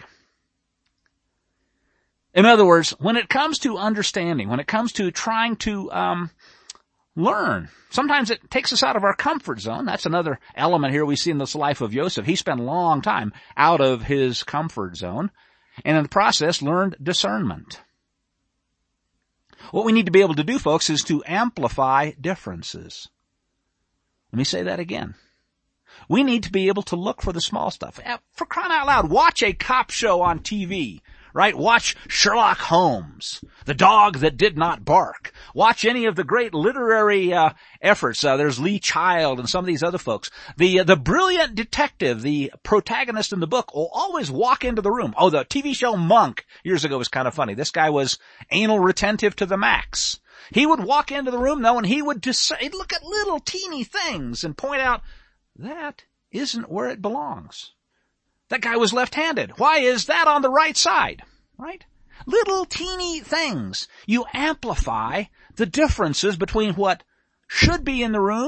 In other words, when it comes to understanding, when it comes to trying to um learn, sometimes it takes us out of our comfort zone. That's another element here we see in this life of Joseph. He spent a long time out of his comfort zone, and in the process learned discernment. What we need to be able to do, folks, is to amplify differences. Let me say that again. We need to be able to look for the small stuff. For crying out loud, watch a cop show on T V, right? Watch Sherlock Holmes, The Dog That Did Not Bark. Watch any of the great literary uh, efforts. Uh, there's Lee Child and some of these other folks. The uh, the brilliant detective, the protagonist in the book, will always walk into the room. Oh, the T V show Monk years ago was kind of funny. This guy was anal retentive to the max. He would walk into the room, though, and he would just he'd look at little teeny things and point out, that isn't where it belongs. That guy was left-handed. Why is that on the right side? Right? Little teeny things. You amplify the differences between what should be in the room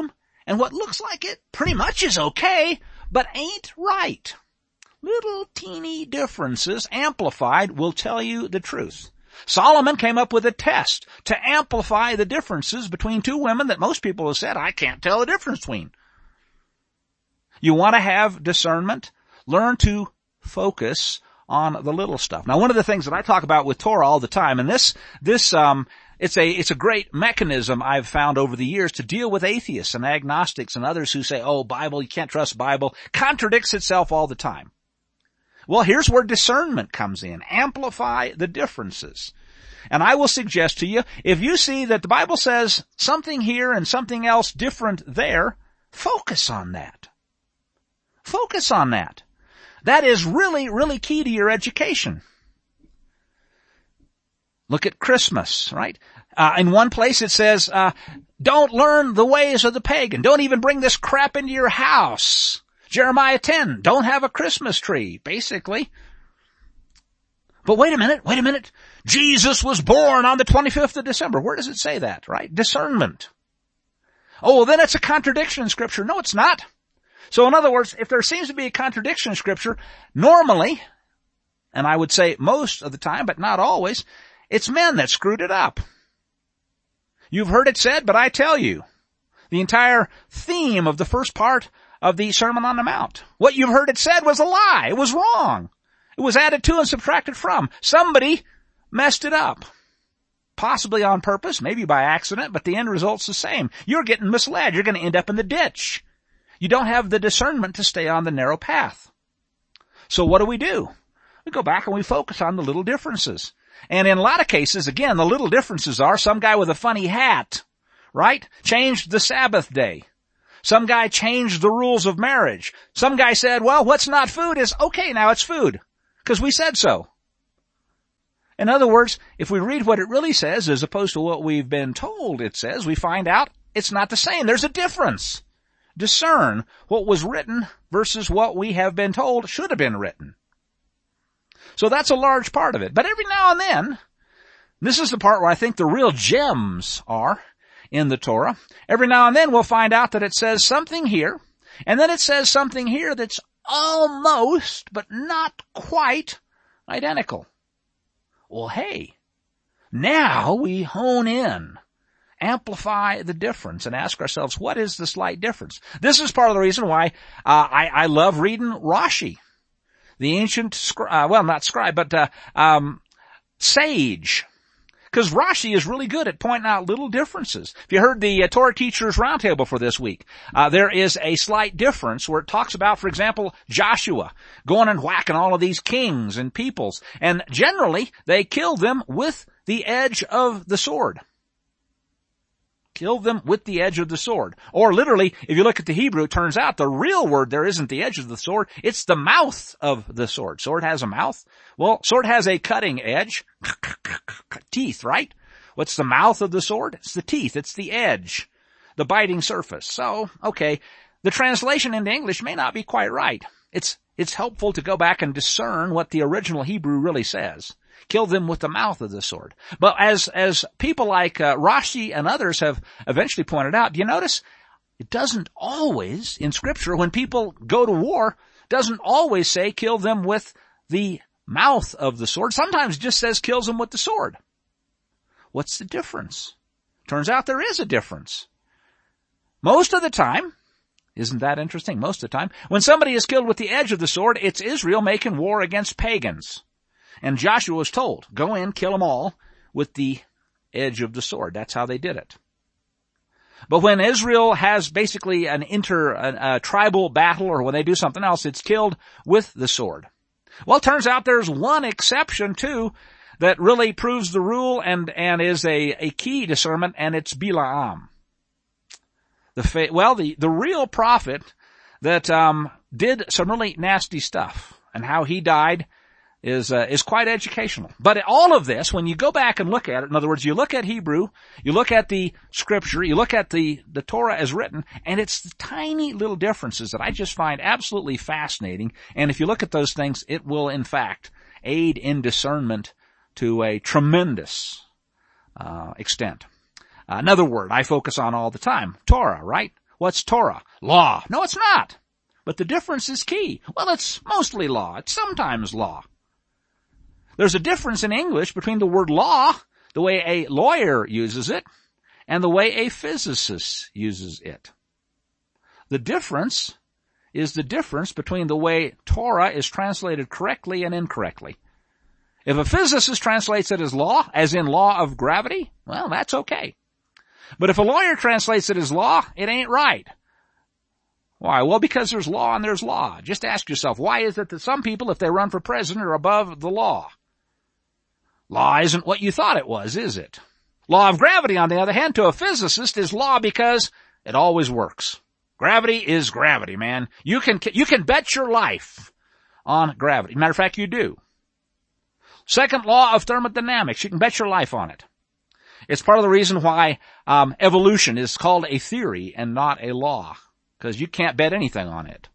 and what looks like it pretty much is okay, but ain't right. Little teeny differences amplified will tell you the truth. Solomon came up with a test to amplify the differences between two women that most people have said, I can't tell the difference between. You want to have discernment? Learn to focus on the little stuff. Now, one of the things that I talk about with Torah all the time, and this, this, um, it's a, it's a great mechanism I've found over the years to deal with atheists and agnostics and others who say, oh, Bible, you can't trust Bible, contradicts itself all the time. Well, here's where discernment comes in. Amplify the differences. And I will suggest to you, if you see that the Bible says something here and something else different there, focus on that. Focus on that. That is really, really key to your education. Look at Christmas, right? Uh, in one place it says, uh, don't learn the ways of the pagan. Don't even bring this crap into your house. Jeremiah ten, don't have a Christmas tree, basically. But wait a minute, wait a minute. Jesus was born on the twenty-fifth of December. Where does it say that, right? Discernment. Oh, well, then it's a contradiction in Scripture. No, it's not. So in other words, if there seems to be a contradiction in Scripture, normally, and I would say most of the time, but not always, it's men that screwed it up. You've heard it said, but I tell you, the entire theme of the first part of the Sermon on the Mount, what you've heard it said was a lie. It was wrong. It was added to and subtracted from. Somebody messed it up. Possibly on purpose, maybe by accident, but the end result's the same. You're getting misled. You're going to end up in the ditch. You don't have the discernment to stay on the narrow path. So what do we do? We go back and we focus on the little differences. And in a lot of cases, again, the little differences are some guy with a funny hat, right? Changed the Sabbath day. Some guy changed the rules of marriage. Some guy said, well, what's not food is okay, now it's food, because we said so. In other words, if we read what it really says as opposed to what we've been told it says, we find out it's not the same. There's a difference. Discern what was written versus what we have been told should have been written. So that's a large part of it. But every now and then, this is the part where I think the real gems are in the Torah. Every now and then we'll find out that it says something here, and then it says something here that's almost, but not quite, identical. Well, hey, now we hone in, amplify the difference, and ask ourselves, what is the slight difference? This is part of the reason why uh, I, I love reading Rashi, the ancient, scri- uh, well, not scribe, but uh, um, sage. Because Rashi is really good at pointing out little differences. If you heard the uh, Torah Teachers Roundtable for this week, uh, there is a slight difference where it talks about, for example, Joshua going and whacking all of these kings and peoples. And generally, they killed them with the edge of the sword. Killed them with the edge of the sword. Or literally, if you look at the Hebrew, it turns out the real word there isn't the edge of the sword, it's the mouth of the sword. Sword has a mouth. Well, sword has a cutting edge. Teeth, right? What's the mouth of the sword? It's the teeth. It's the edge. The biting surface. So, okay, the translation into English may not be quite right. It's, it's helpful to go back and discern what the original Hebrew really says. Kill them with the mouth of the sword. But as, as people like uh, Rashi and others have eventually pointed out, do you notice it doesn't always, in Scripture, when people go to war, doesn't always say kill them with the mouth of the sword. Sometimes it just says kills them with the sword. What's the difference? Turns out there is a difference. Most of the time, isn't that interesting? Most of the time, when somebody is killed with the edge of the sword, it's Israel making war against pagans. And Joshua was told, go in, kill them all with the edge of the sword. That's how they did it. But when Israel has basically an inter, a, a tribal battle, or when they do something else, it's killed with the sword. Well, it turns out there's one exception too that really proves the rule and, and is a, a key discernment, and it's Bilaam. The fa- well, the, the real prophet that, um, did some really nasty stuff, and how he died is uh, is quite educational. But all of this, when you go back and look at it, in other words, you look at Hebrew, you look at the Scripture, you look at the, the Torah as written, and it's the tiny little differences that I just find absolutely fascinating. And if you look at those things, it will, in fact, aid in discernment to a tremendous uh, extent. Uh, another word I focus on all the time, Torah, right? What's Torah? Law. No, it's not. But the difference is key. Well, it's mostly law. It's sometimes law. There's a difference in English between the word law, the way a lawyer uses it, and the way a physicist uses it. The difference is the difference between the way Torah is translated correctly and incorrectly. If a physicist translates it as law, as in law of gravity, well, that's okay. But if a lawyer translates it as law, it ain't right. Why? Well, because there's law and there's law. Just ask yourself, why is it that some people, if they run for president, are above the law? Law isn't what you thought it was, is it? Law of gravity, on the other hand, to a physicist is law because it always works. Gravity is gravity, man. You can, you can bet your life on gravity. Matter of fact, you do. Second law of thermodynamics, you can bet your life on it. It's part of the reason why um, evolution is called a theory and not a law, because you can't bet anything on it.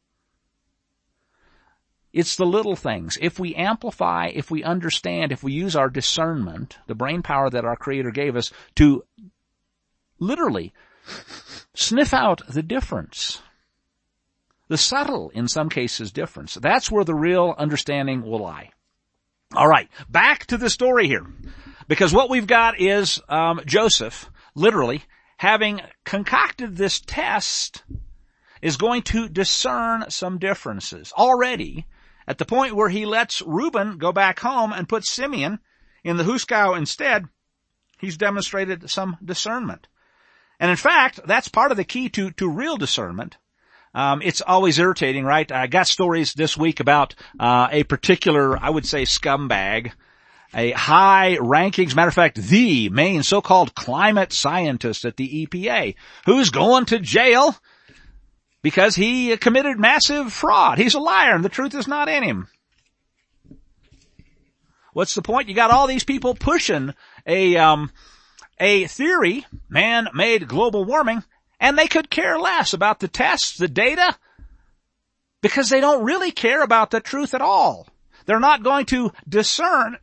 It's the little things. If we amplify, if we understand, if we use our discernment, the brain power that our Creator gave us, to literally sniff out the difference, the subtle, in some cases, difference, that's where the real understanding will lie. All right, back to the story here. Because what we've got is um, Joseph, literally, having concocted this test, is going to discern some differences. Already, at the point where he lets Reuben go back home and put Simeon in the Huskow instead, he's demonstrated some discernment. And in fact, that's part of the key to, to real discernment. Um, it's always irritating, right? I got stories this week about uh, a particular, I would say, scumbag, a high rankings, matter of fact, the main so-called climate scientist at the E P A, who's going to jail because he committed massive fraud. He's a liar and the truth is not in him. What's the point? You got all these people pushing a, um, a theory, man-made global warming, and they could care less about the tests, the data, because they don't really care about the truth at all. They're not going to discern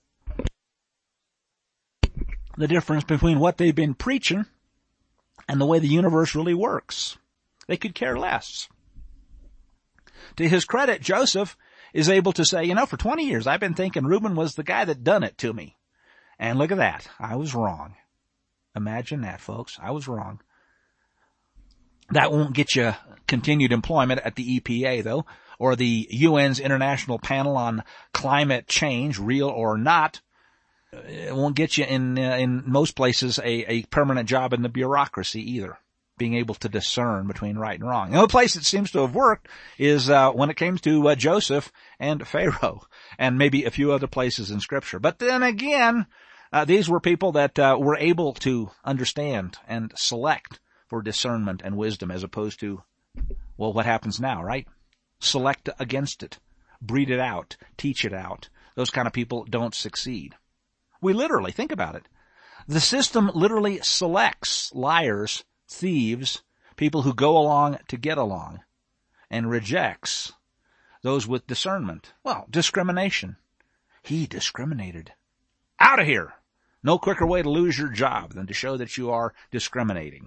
the difference between what they've been preaching and the way the universe really works. They could care less. To his credit, Joseph is able to say, you know, for twenty years I've been thinking Reuben was the guy that done it to me. And look at that. I was wrong. Imagine that, folks. I was wrong. That won't get you continued employment at the E P A, though, or the U N's International Panel on Climate Change, real or not. It won't get you in uh, in most places a, a permanent job in the bureaucracy either, being able to discern between right and wrong. The only place it seems to have worked is uh, when it came to uh, Joseph and Pharaoh, and maybe a few other places in Scripture. But then again, uh, these were people that uh, were able to understand and select for discernment and wisdom, as opposed to, well, what happens now, right? Select against it, breed it out, teach it out. Those kind of people don't succeed. We literally, think about it. The system literally selects liars, thieves, people who go along to get along, and rejects those with discernment. Well, discrimination. He discriminated. Out of here! No quicker way to lose your job than to show that you are discriminating.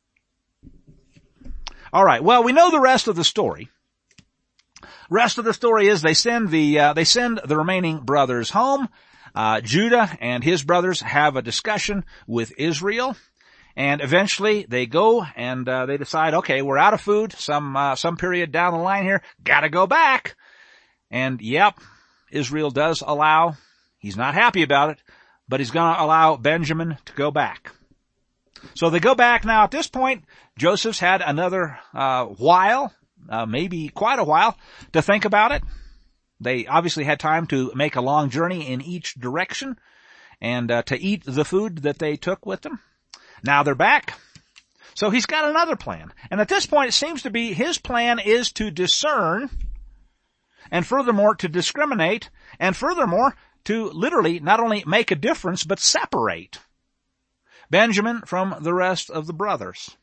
All right, well, we know the rest of the story. Rest of the story is they send the, uh, they send the remaining brothers home. Uh, Judah and his brothers have a discussion with Israel, and eventually they go and, uh, they decide, okay, we're out of food, some, uh, some period down the line here, gotta go back. And yep, Israel does allow, he's not happy about it, but he's gonna allow Benjamin to go back. So they go back now. At this point, Joseph's had another, uh, while, uh, maybe quite a while to think about it. They obviously had time to make a long journey in each direction and uh, to eat the food that they took with them. Now they're back. So he's got another plan. And at this point, it seems to be his plan is to discern and furthermore to discriminate and furthermore to literally not only make a difference but separate Benjamin from the rest of the brothers.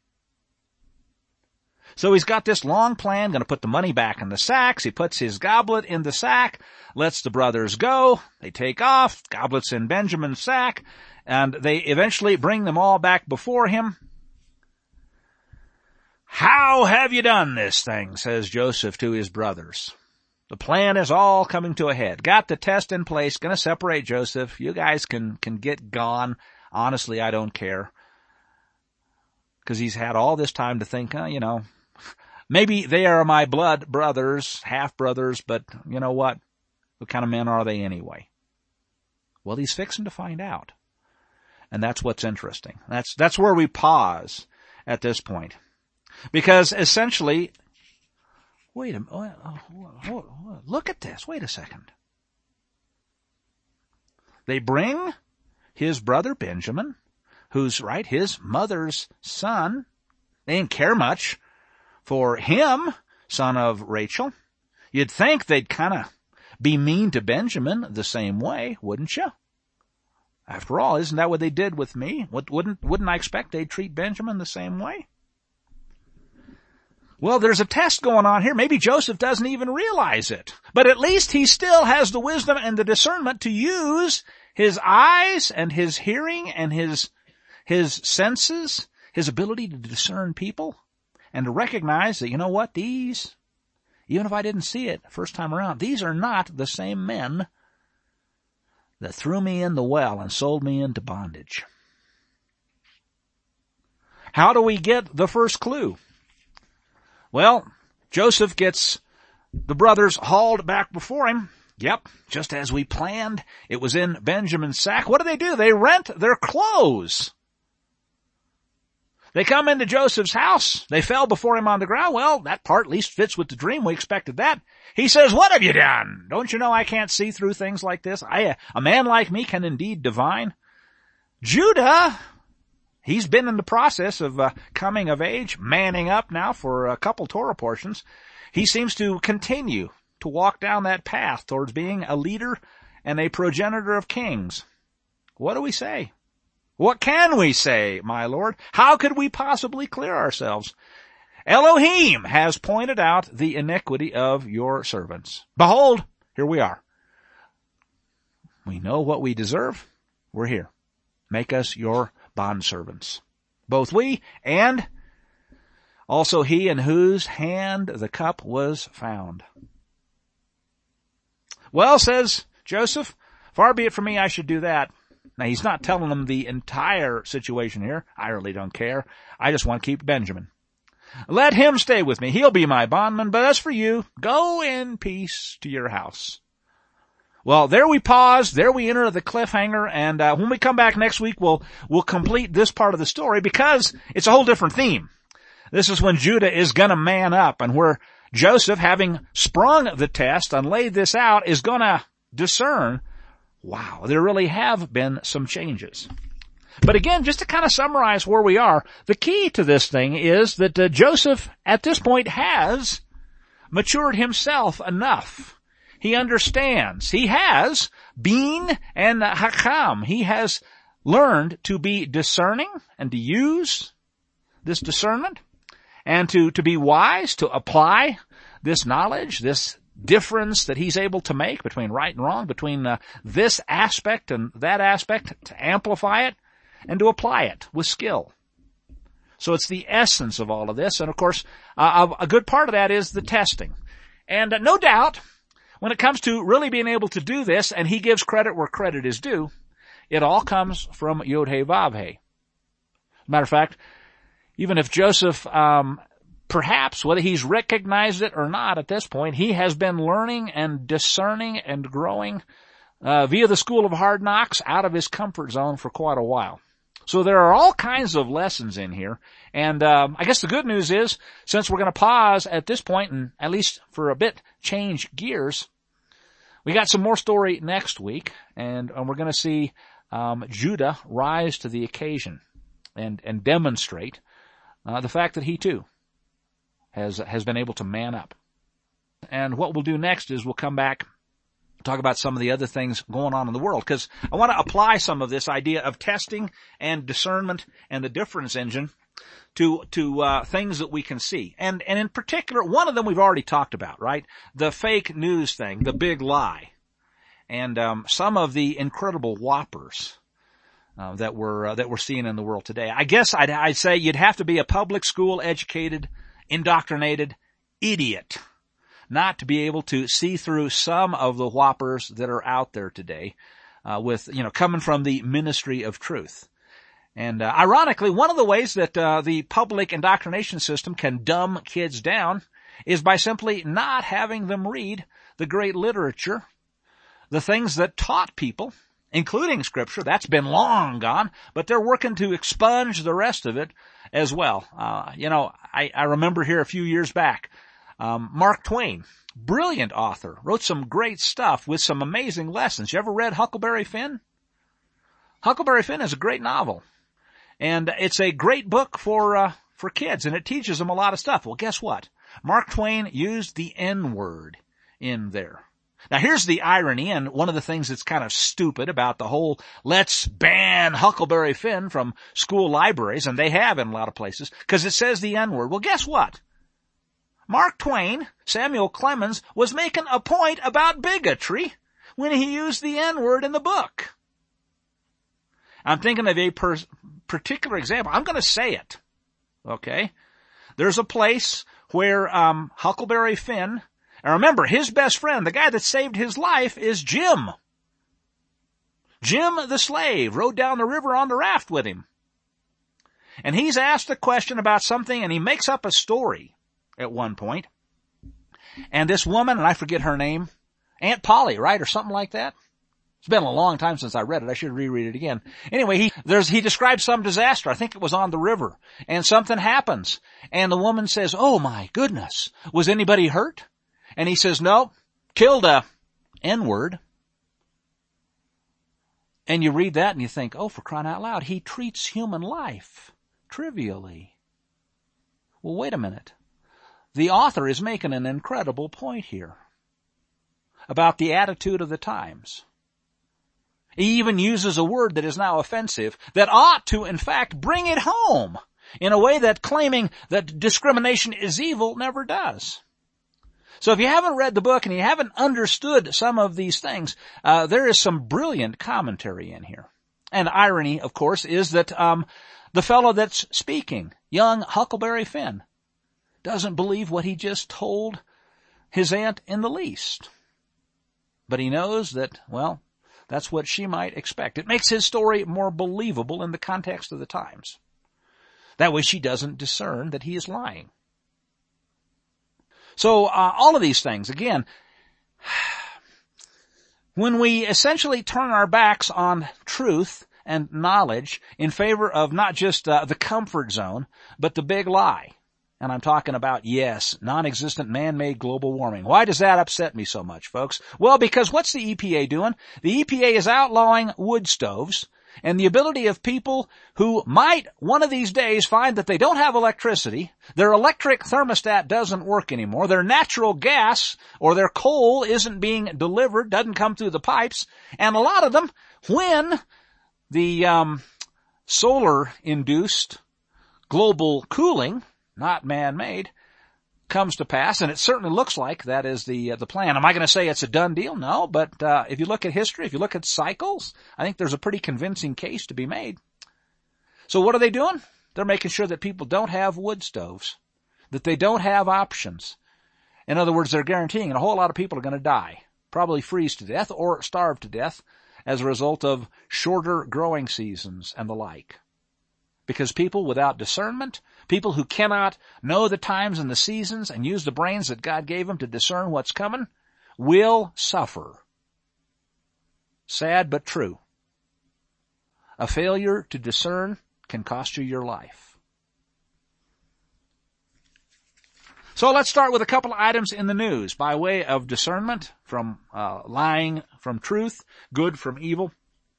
So he's got this long plan, going to put the money back in the sacks. He puts his goblet in the sack, lets the brothers go. They take off, goblet's in Benjamin's sack, and they eventually bring them all back before him. "How have you done this thing?" says Joseph to his brothers. The plan is all coming to a head. Got the test in place, gonna separate Joseph. You guys can, can get gone. Honestly, I don't care. Cause he's had all this time to think, oh, you know, maybe they are my blood brothers, half brothers, but you know what? What kind of men are they anyway? Well, he's fixing to find out. And that's what's interesting. That's, that's where we pause at this point. Because essentially, wait a minute, look at this, wait a second. They bring his brother Benjamin, who's, right, his mother's son. They didn't care much for him, son of Rachel. You'd think they'd kind of be mean to Benjamin the same way, wouldn't you? After all, isn't that what they did with me? What, wouldn't, wouldn't I expect they'd treat Benjamin the same way? Well, there's a test going on here. Maybe Joseph doesn't even realize it. But at least he still has the wisdom and the discernment to use his eyes and his hearing and his, his senses, his ability to discern people and to recognize that, you know what, these, even if I didn't see it first time around, these are not the same men that threw me in the well and sold me into bondage. How do we get the first clue? Well, Joseph gets the brothers hauled back before him. Yep, just as we planned. It was in Benjamin's sack. What do they do? They rent their clothes. They come into Joseph's house. They fell before him on the ground. Well, that part at least fits with the dream. We expected that. He says, "What have you done? Don't you know I can't see through things like this? I, a man like me can indeed divine." Judah, he's been in the process of uh, coming of age, manning up now for a couple Torah portions. He seems to continue to walk down that path towards being a leader and a progenitor of kings. What do we say? What can we say, my Lord? How could we possibly clear ourselves? Elohim has pointed out the iniquity of your servants. Behold, here we are. We know what we deserve. We're here. Make us your bondservants. Both we and also he in whose hand the cup was found. Well, says Joseph, far be it from me I should do that. Now, he's not telling them the entire situation here. I really don't care. I just want to keep Benjamin. Let him stay with me. He'll be my bondman. But as for you, go in peace to your house. Well, there we pause. There we enter the cliffhanger. And uh, when we come back next week, we'll we'll complete this part of the story because it's a whole different theme. This is when Judah is going to man up and where Joseph, having sprung the test and laid this out, is going to discern, wow, there really have been some changes. But again, just to kind of summarize where we are, the key to this thing is that uh, Joseph at this point has matured himself enough. He understands. He has Bin and Hakam. He has learned to be discerning and to use this discernment and to, to be wise, to apply this knowledge, this difference that he's able to make between right and wrong, between uh, this aspect and that aspect, to amplify it and to apply it with skill. So it's the essence of all of this. And of course, uh, a good part of that is the testing. And uh, no doubt, when it comes to really being able to do this, and he gives credit where credit is due, it all comes from Yod-Heh-Vav-Heh. Matter of fact, even if Joseph, um, perhaps, whether he's recognized it or not at this point, he has been learning and discerning and growing uh, via the school of hard knocks out of his comfort zone for quite a while. So there are all kinds of lessons in here. And um, I guess the good news is, since we're going to pause at this point and at least for a bit change gears, we got some more story next week, and, and we're going to see um, Judah rise to the occasion and, and demonstrate uh, the fact that he too has has been able to man up. And what we'll do next is we'll come back, talk about some of the other things going on in the world, because I want to apply some of this idea of testing and discernment and the difference engine to to uh things that we can see. And and in particular, one of them we've already talked about, right? The fake news thing, the big lie, and um some of the incredible whoppers uh, that we're, uh, that we're seeing in the world today. I guess I'd, I'd say you'd have to be a public school educated, indoctrinated idiot not to be able to see through some of the whoppers that are out there today, uh, with, you know, coming from the ministry of truth. And, uh, ironically, one of the ways that, uh, the public indoctrination system can dumb kids down is by simply not having them read the great literature, the things that taught people, including Scripture. That's been long gone, but they're working to expunge the rest of it as well. Uh, you know, I, I remember here a few years back, um, Mark Twain, brilliant author, wrote some great stuff with some amazing lessons. You ever read Huckleberry Finn? Huckleberry Finn is a great novel, and it's a great book for, uh, for kids, and it teaches them a lot of stuff. Well, guess what? Mark Twain used the N-word in there. Now here's the irony, and one of the things that's kind of stupid about the whole let's ban Huckleberry Finn from school libraries, and they have in a lot of places, because it says the N-word. Well, guess what? Mark Twain, Samuel Clemens, was making a point about bigotry when he used the N-word in the book. I'm thinking of a per- particular example. I'm going to say it. Okay? There's a place where um Huckleberry Finn, and remember, his best friend, the guy that saved his life, is Jim. Jim the slave rode down the river on the raft with him. And he's asked a question about something, and he makes up a story at one point. And this woman, and I forget her name, Aunt Polly, right, or something like that? It's been a long time since I read it. I should reread it again. Anyway, he, there's, he describes some disaster. I think it was on the river. And something happens. And the woman says, oh my goodness, was anybody hurt? And he says, no, killed a N-word. And you read that and you think, oh, for crying out loud, he treats human life trivially. Well, wait a minute. The author is making an incredible point here about the attitude of the times. He even uses a word that is now offensive that ought to, in fact, bring it home in a way that claiming that discrimination is evil never does. So if you haven't read the book and you haven't understood some of these things, uh, there is some brilliant commentary in here. And irony, of course, is that um the fellow that's speaking, young Huckleberry Finn, doesn't believe what he just told his aunt in the least. But he knows that, well, that's what she might expect. It makes his story more believable in the context of the times. That way she doesn't discern that he is lying. So uh, all of these things, again, when we essentially turn our backs on truth and knowledge in favor of not just uh, the comfort zone, but the big lie. And I'm talking about, yes, non-existent man-made global warming. Why does that upset me so much, folks? Well, because what's the E P A doing? The E P A is outlawing wood stoves, and the ability of people who might one of these days find that they don't have electricity, their electric thermostat doesn't work anymore, their natural gas or their coal isn't being delivered, doesn't come through the pipes, and a lot of them, when the um solar-induced global cooling, not man-made, comes to pass, and it certainly looks like that is the uh, the plan. Am I going to say it's a done deal? No, but uh, if you look at history, if you look at cycles, I think there's a pretty convincing case to be made. So what are they doing? They're making sure that people don't have wood stoves, that they don't have options. In other words, they're guaranteeing a whole lot of people are going to die, probably freeze to death or starve to death as a result of shorter growing seasons and the like. Because people without discernment, people who cannot know the times and the seasons and use the brains that God gave them to discern what's coming, will suffer. Sad but true. A failure to discern can cost you your life. So let's start with a couple of items in the news by way of discernment from uh, lying from truth, good from evil.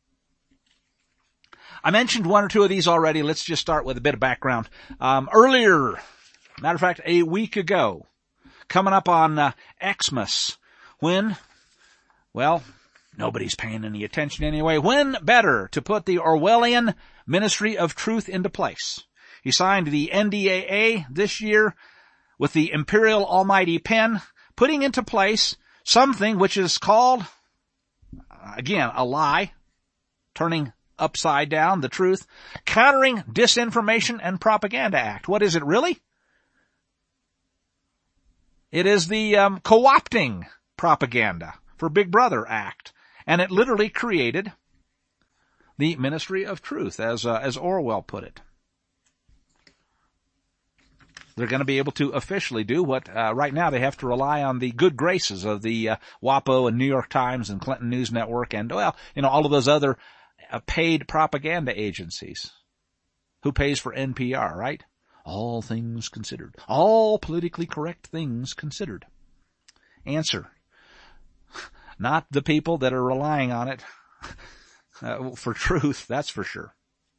I mentioned one or two of these already. Let's just start with a bit of background. Um, earlier, matter of fact, a week ago, coming up on uh, Xmas, when, well, nobody's paying any attention anyway, when better to put the Orwellian Ministry of Truth into place? He signed the N D A A this year with the Imperial Almighty Pen, putting into place something which is called, again, a lie, turning upside down the truth, Countering Disinformation and Propaganda Act. What is it really? It is the um, Co-opting Propaganda for Big Brother Act. And it literally created the Ministry of Truth, as uh, as Orwell put it. They're going to be able to officially do what uh, right now they have to rely on the good graces of the uh, WAPO and New York Times and Clinton News Network and, well, you know, all of those other uh, paid propaganda agencies. Who pays for N P R, right? All things considered. All politically correct things considered. Answer. Not the people that are relying on it uh, for truth, that's for sure.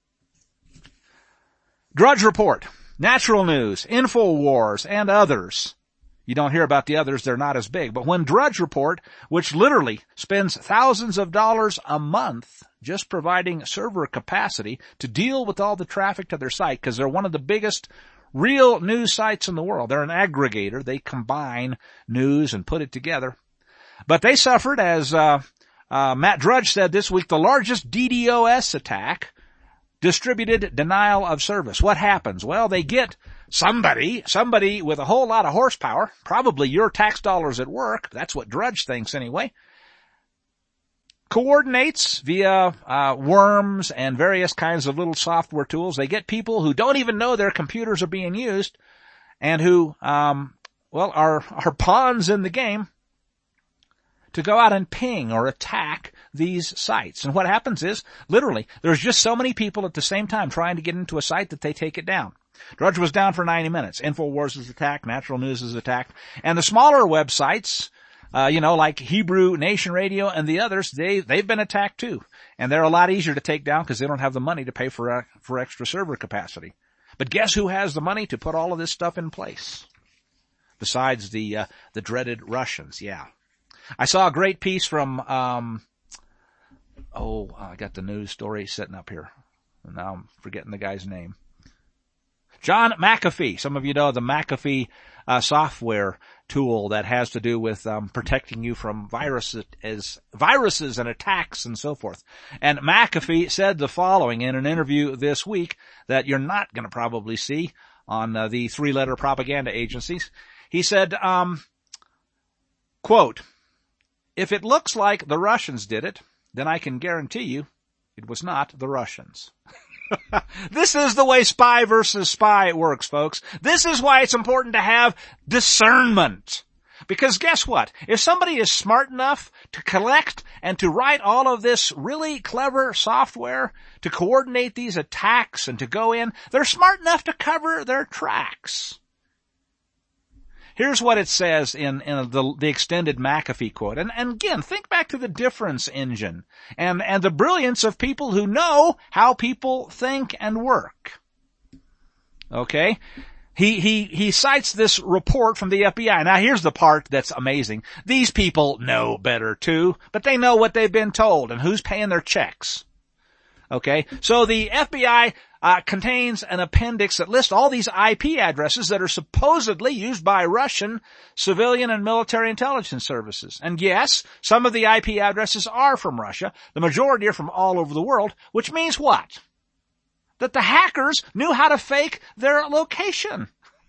Drudge Report. Natural News, InfoWars, and others. You don't hear about the others, they're not as big. But when Drudge Report, which literally spends thousands of dollars a month just providing server capacity to deal with all the traffic to their site, because they're one of the biggest real news sites in the world. They're an aggregator. They combine news and put it together. But they suffered, as uh, uh Matt Drudge said this week, the largest DDoS attack. Distributed denial of service. What happens? Well, they get somebody, somebody with a whole lot of horsepower, probably your tax dollars at work, that's what Drudge thinks anyway, coordinates via uh worms and various kinds of little software tools. They get people who don't even know their computers are being used and who, um well, are, are pawns in the game to go out and ping or attack these sites. And what happens is, literally, there's just so many people at the same time trying to get into a site that they take it down. Drudge was down for ninety minutes. InfoWars is attacked. Natural News is attacked. And the smaller websites, uh, you know, like Hebrew Nation Radio and the others, they, they've been attacked too. And they're a lot easier to take down because they don't have the money to pay for, uh, for extra server capacity. But guess who has the money to put all of this stuff in place? Besides the, uh, the dreaded Russians, yeah. I saw a great piece from, um, oh, I got the news story sitting up here. Now I'm forgetting the guy's name. John McAfee. Some of you know the McAfee uh, software tool that has to do with um, protecting you from viruses, as viruses and attacks and so forth. And McAfee said the following in an interview this week that you're not going to probably see on uh, the three-letter propaganda agencies. He said, um, quote, "If it looks like the Russians did it, then I can guarantee you it was not the Russians." This is the way spy versus spy works, folks. This is why it's important to have discernment. Because guess what? If somebody is smart enough to collect and to write all of this really clever software to coordinate these attacks and to go in, they're smart enough to cover their tracks. Here's what it says in, in the, the extended McAfee quote. And, and again, think back to the difference engine and, and the brilliance of people who know how people think and work. Okay? He, he, he cites this report from the F B I. Now here's the part that's amazing. These people know better too, but they know what they've been told and who's paying their checks. Okay? So the F B I Uh, contains an appendix that lists all these I P addresses that are supposedly used by Russian civilian and military intelligence services. And yes, some of the I P addresses are from Russia. The majority are from all over the world, which means what? That the hackers knew how to fake their location.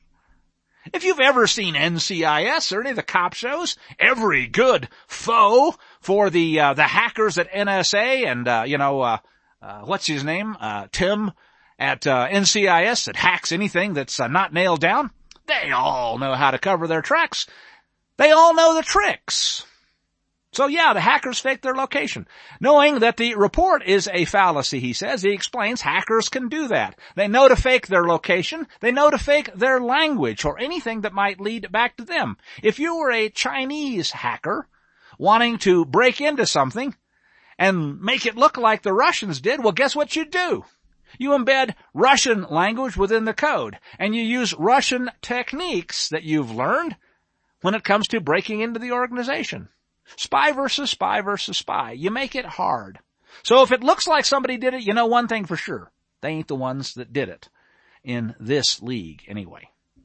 If you've ever seen N C I S or any of the cop shows, every good foe for the, uh, the hackers at N S A and, uh, you know, uh, uh, what's his name? Uh, Tim. At uh, N C I S that hacks anything that's uh, not nailed down, they all know how to cover their tracks. They all know the tricks. So yeah, the hackers fake their location. Knowing that the report is a fallacy, he says, he explains hackers can do that. They know to fake their location. They know to fake their language or anything that might lead back to them. If you were a Chinese hacker wanting to break into something and make it look like the Russians did, well, guess what you'd do? You embed Russian language within the code, and you use Russian techniques that you've learned when it comes to breaking into the organization. Spy versus spy versus spy. You make it hard. So if it looks like somebody did it, you know one thing for sure. They ain't the ones that did it. In this league, anyway.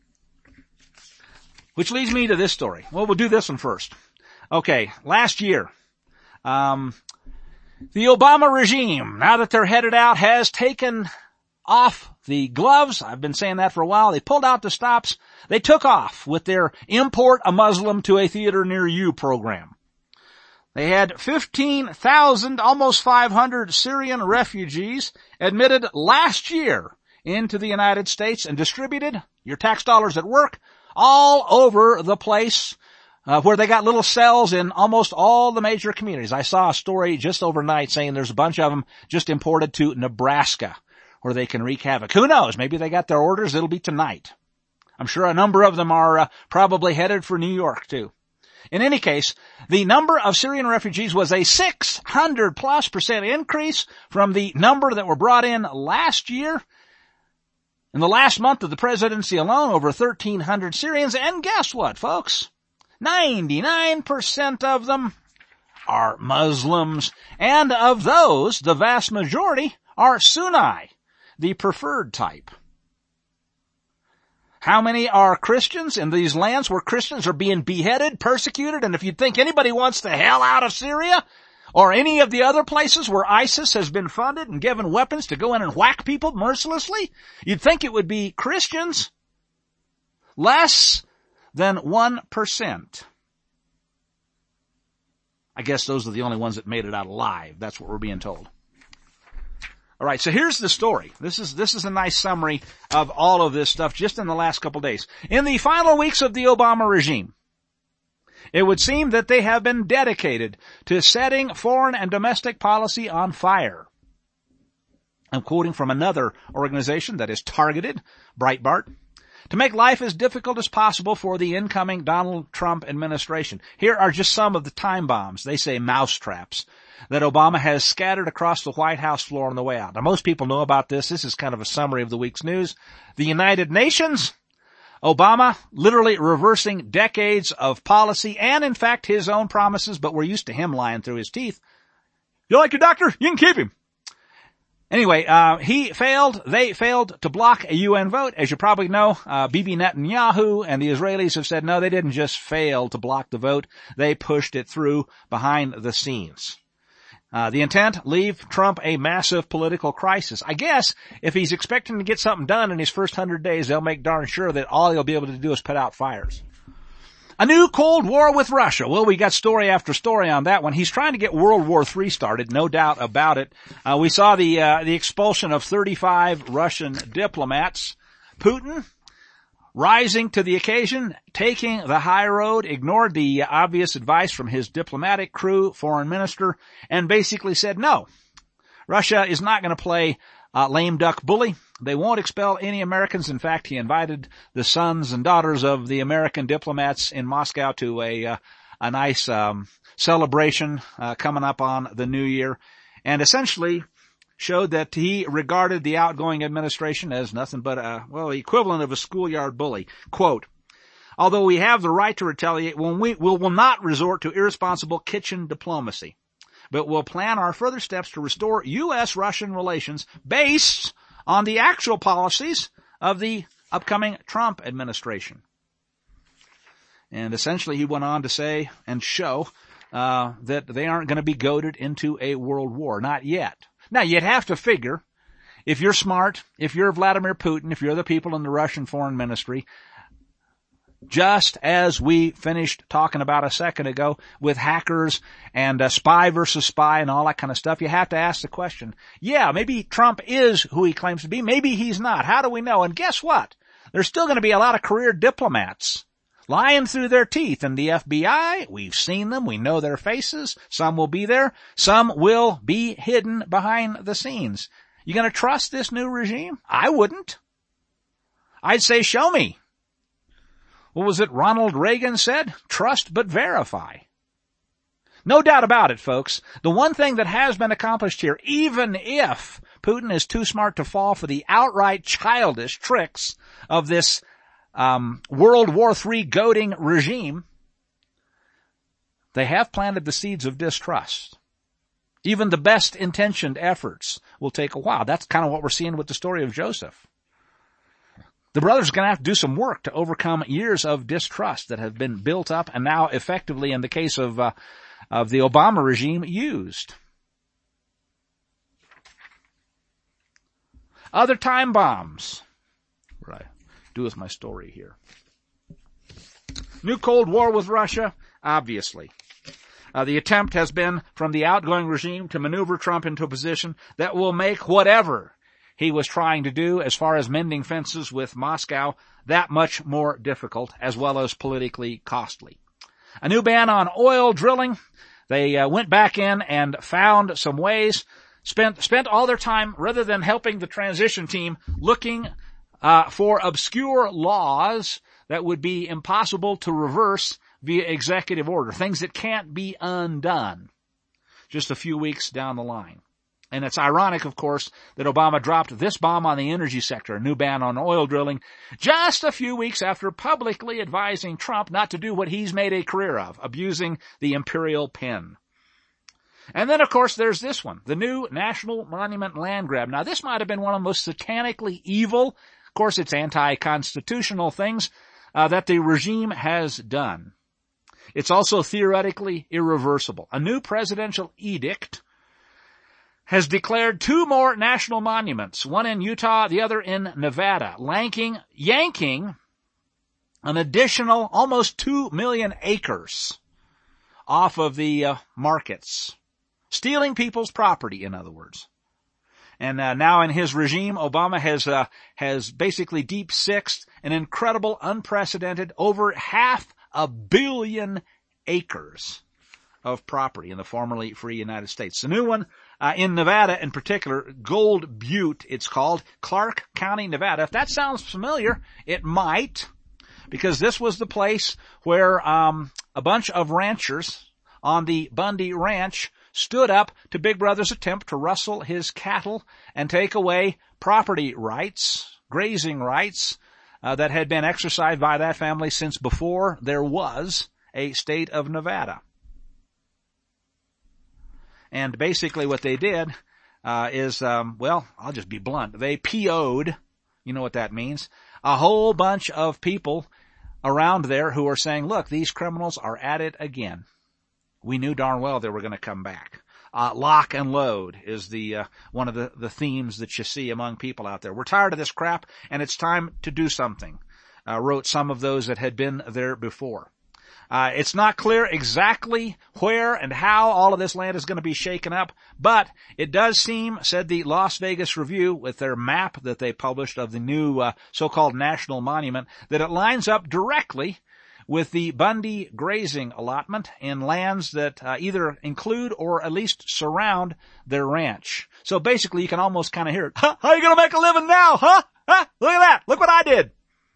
Which leads me to this story. Well, we'll do this one first. Okay, last year, um, The Obama regime, now that they're headed out, has taken off the gloves. I've been saying that for a while. They pulled out the stops. They took off with their Import a Muslim to a Theater Near You program. They had fifteen thousand, almost five hundred Syrian refugees admitted last year into the United States and distributed, your tax dollars at work, all over the place, uh, where they got little cells in almost all the major communities. I saw a story just overnight saying there's a bunch of them just imported to Nebraska where they can wreak havoc. Who knows? Maybe they got their orders. It'll be tonight. I'm sure a number of them are uh, probably headed for New York too. In any case, the number of Syrian refugees was a six hundred plus percent increase from the number that were brought in last year. In the last month of the presidency alone, over thirteen hundred Syrians. And guess what, folks? ninety-nine percent of them are Muslims. And of those, the vast majority are Sunni, the preferred type. How many are Christians in these lands where Christians are being beheaded, persecuted? And if you think anybody wants the hell out of Syria or any of the other places where ISIS has been funded and given weapons to go in and whack people mercilessly, you'd think it would be Christians. Less than one percent. I guess those are the only ones that made it out alive. That's what we're being told. All right, so here's the story. This is this is a nice summary of all of this stuff just in the last couple days. In the final weeks of the Obama regime, it would seem that they have been dedicated to setting foreign and domestic policy on fire. I'm quoting from another organization that is targeted, Breitbart, to make life as difficult as possible for the incoming Donald Trump administration. Here are just some of the time bombs, they say mousetraps, that Obama has scattered across the White House floor on the way out. Now, most people know about this. This is kind of a summary of the week's news. The United Nations, Obama literally reversing decades of policy and, in fact, his own promises, but we're used to him lying through his teeth. You like your doctor? You can keep him. Anyway, uh, he failed, they failed to block a U N vote. As you probably know, uh, Bibi Netanyahu and the Israelis have said, no, they didn't just fail to block the vote. They pushed it through behind the scenes. Uh, the intent, leave Trump a massive political crisis. I guess if he's expecting to get something done in his first hundred days, they'll make darn sure that all he'll be able to do is put out fires. A new Cold War with Russia. Well, we got story after story on that one. He's trying to get World War Three started, no doubt about it. Uh, we saw the, uh, the expulsion of thirty-five Russian diplomats. Putin rising to the occasion, taking the high road, ignored the obvious advice from his diplomatic crew, foreign minister, and basically said, no, Russia is not going to play uh, lame duck bully. They won't expel any Americans. In fact, he invited the sons and daughters of the American diplomats in Moscow to a, uh, a nice um, celebration uh, coming up on the new year, and essentially showed that he regarded the outgoing administration as nothing but a, well, equivalent of a schoolyard bully. Quote, although we have the right to retaliate, when we will will not resort to irresponsible kitchen diplomacy, but will plan our further steps to restore U S Russian relations based on the actual policies of the upcoming Trump administration. And essentially he went on to say and show uh that they aren't going to be goaded into a world war. Not yet. Now, you'd have to figure, if you're smart, if you're Vladimir Putin, if you're the people in the Russian foreign ministry, just as we finished talking about a second ago with hackers and uh, spy versus spy and all that kind of stuff, you have to ask the question, yeah, maybe Trump is who he claims to be. Maybe he's not. How do we know? And guess what? There's still going to be a lot of career diplomats lying through their teeth in the F B I. We've seen them. We know their faces. Some will be there. Some will be hidden behind the scenes. You going to trust this new regime? I wouldn't. I'd say, show me. What was it Ronald Reagan said? Trust but verify. No doubt about it, folks. The one thing that has been accomplished here, even if Putin is too smart to fall for the outright childish tricks of this Um, World War Three goading regime, they have planted the seeds of distrust. Even the best intentioned efforts will take a while. That's kind of what we're seeing with the story of Joseph. The brothers are going to have to do some work to overcome years of distrust that have been built up and now effectively, in the case of, uh, of the Obama regime, used. Other time bombs. What do I do with my story here? New Cold War with Russia? Obviously. Uh, the attempt has been from the outgoing regime to maneuver Trump into a position that will make whatever he was trying to do as far as mending fences with Moscow that much more difficult, as well as politically costly. A new ban on oil drilling. They uh, went back in and found some ways, spent spent all their time, rather than helping the transition team, looking uh, for obscure laws that would be impossible to reverse via executive order, things that can't be undone just a few weeks down the line. And it's ironic, of course, that Obama dropped this bomb on the energy sector, a new ban on oil drilling, just a few weeks after publicly advising Trump not to do what he's made a career of, abusing the imperial pen. And then, of course, there's this one, the new National Monument land grab. Now, this might have been one of the most satanically evil, of course, it's anti-constitutional things uh, that the regime has done. It's also theoretically irreversible. A new presidential edict has declared two more national monuments, one in Utah, the other in Nevada, yanking, yanking an additional almost two million acres off of the uh, markets. Stealing people's property, in other words. And uh, now in his regime, Obama has uh, has basically deep-sixed an incredible, unprecedented, over half a billion acres of property in the formerly free United States. The new one uh, in Nevada in particular, Gold Butte it's called, Clark County, Nevada. If that sounds familiar, it might, because this was the place where um a bunch of ranchers on the Bundy Ranch stood up to Big Brother's attempt to rustle his cattle and take away property rights, grazing rights, uh, that had been exercised by that family since before there was a state of Nevada. And basically what they did uh, is, um, well, I'll just be blunt. They P O'd, you know what that means, a whole bunch of people around there who are saying, look, these criminals are at it again. We knew darn well they were going to come back. Uh, lock and load is the uh, one of the, the themes that you see among people out there. We're tired of this crap, and it's time to do something, uh, wrote some of those that had been there before. Uh, it's not clear exactly where and how all of this land is going to be shaken up, but it does seem, said the Las Vegas Review with their map that they published of the new uh, so-called national monument, that it lines up directly with the Bundy grazing allotment in lands that uh, either include or at least surround their ranch. So basically you can almost kind of hear it. Huh? How are you going to make a living now, huh? Huh? Look at that. Look what I did.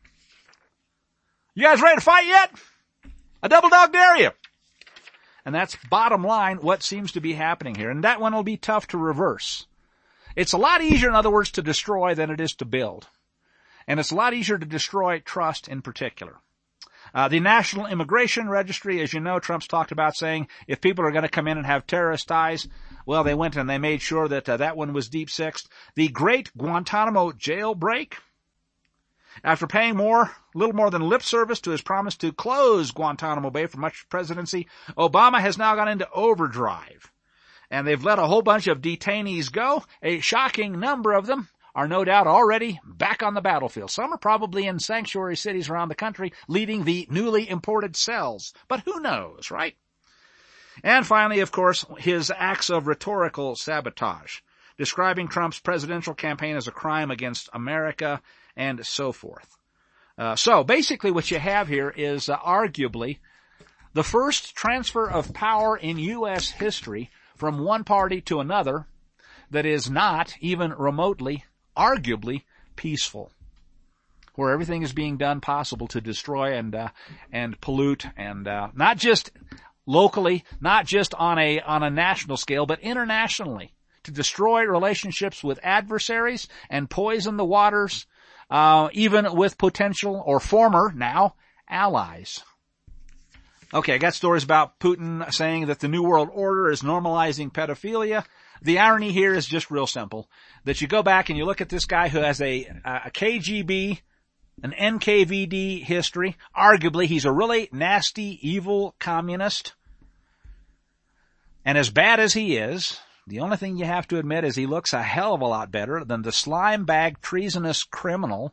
You guys ready to fight yet? A double dog dare you. And that's bottom line what seems to be happening here. And that one will be tough to reverse. It's a lot easier, in other words, to destroy than it is to build. And it's a lot easier to destroy trust in particular. Uh, the National Immigration Registry, as you know, Trump's talked about saying if people are going to come in and have terrorist ties, well, they went and they made sure that uh, that one was deep-sixed. The Great Guantanamo Jailbreak. After paying more, a little more than lip service to his promise to close Guantanamo Bay for much of the presidency, Obama has now gone into overdrive. And they've let a whole bunch of detainees go. A shocking number of them are no doubt already back on the battlefield. Some are probably in sanctuary cities around the country leading the newly imported cells. But who knows, right? And finally, of course, his acts of rhetorical sabotage, describing Trump's presidential campaign as a crime against America and so forth. Uh, so basically what you have here is uh, arguably the first transfer of power in U S history from one party to another that is not even remotely, arguably, peaceful, where everything is being done possible to destroy and uh, and pollute, and uh, not just locally, not just on a on a national scale, but internationally, to destroy relationships with adversaries and poison the waters, uh, even with potential or former now allies. Okay, I got stories about Putin saying that the New World Order is normalizing pedophilia. The irony here is just real simple, that you go back and you look at this guy who has a, a K G B, an N K V D history. Arguably, he's a really nasty, evil communist. And as bad as he is, The only thing you have to admit is he looks a hell of a lot better than the slime-bag, treasonous criminal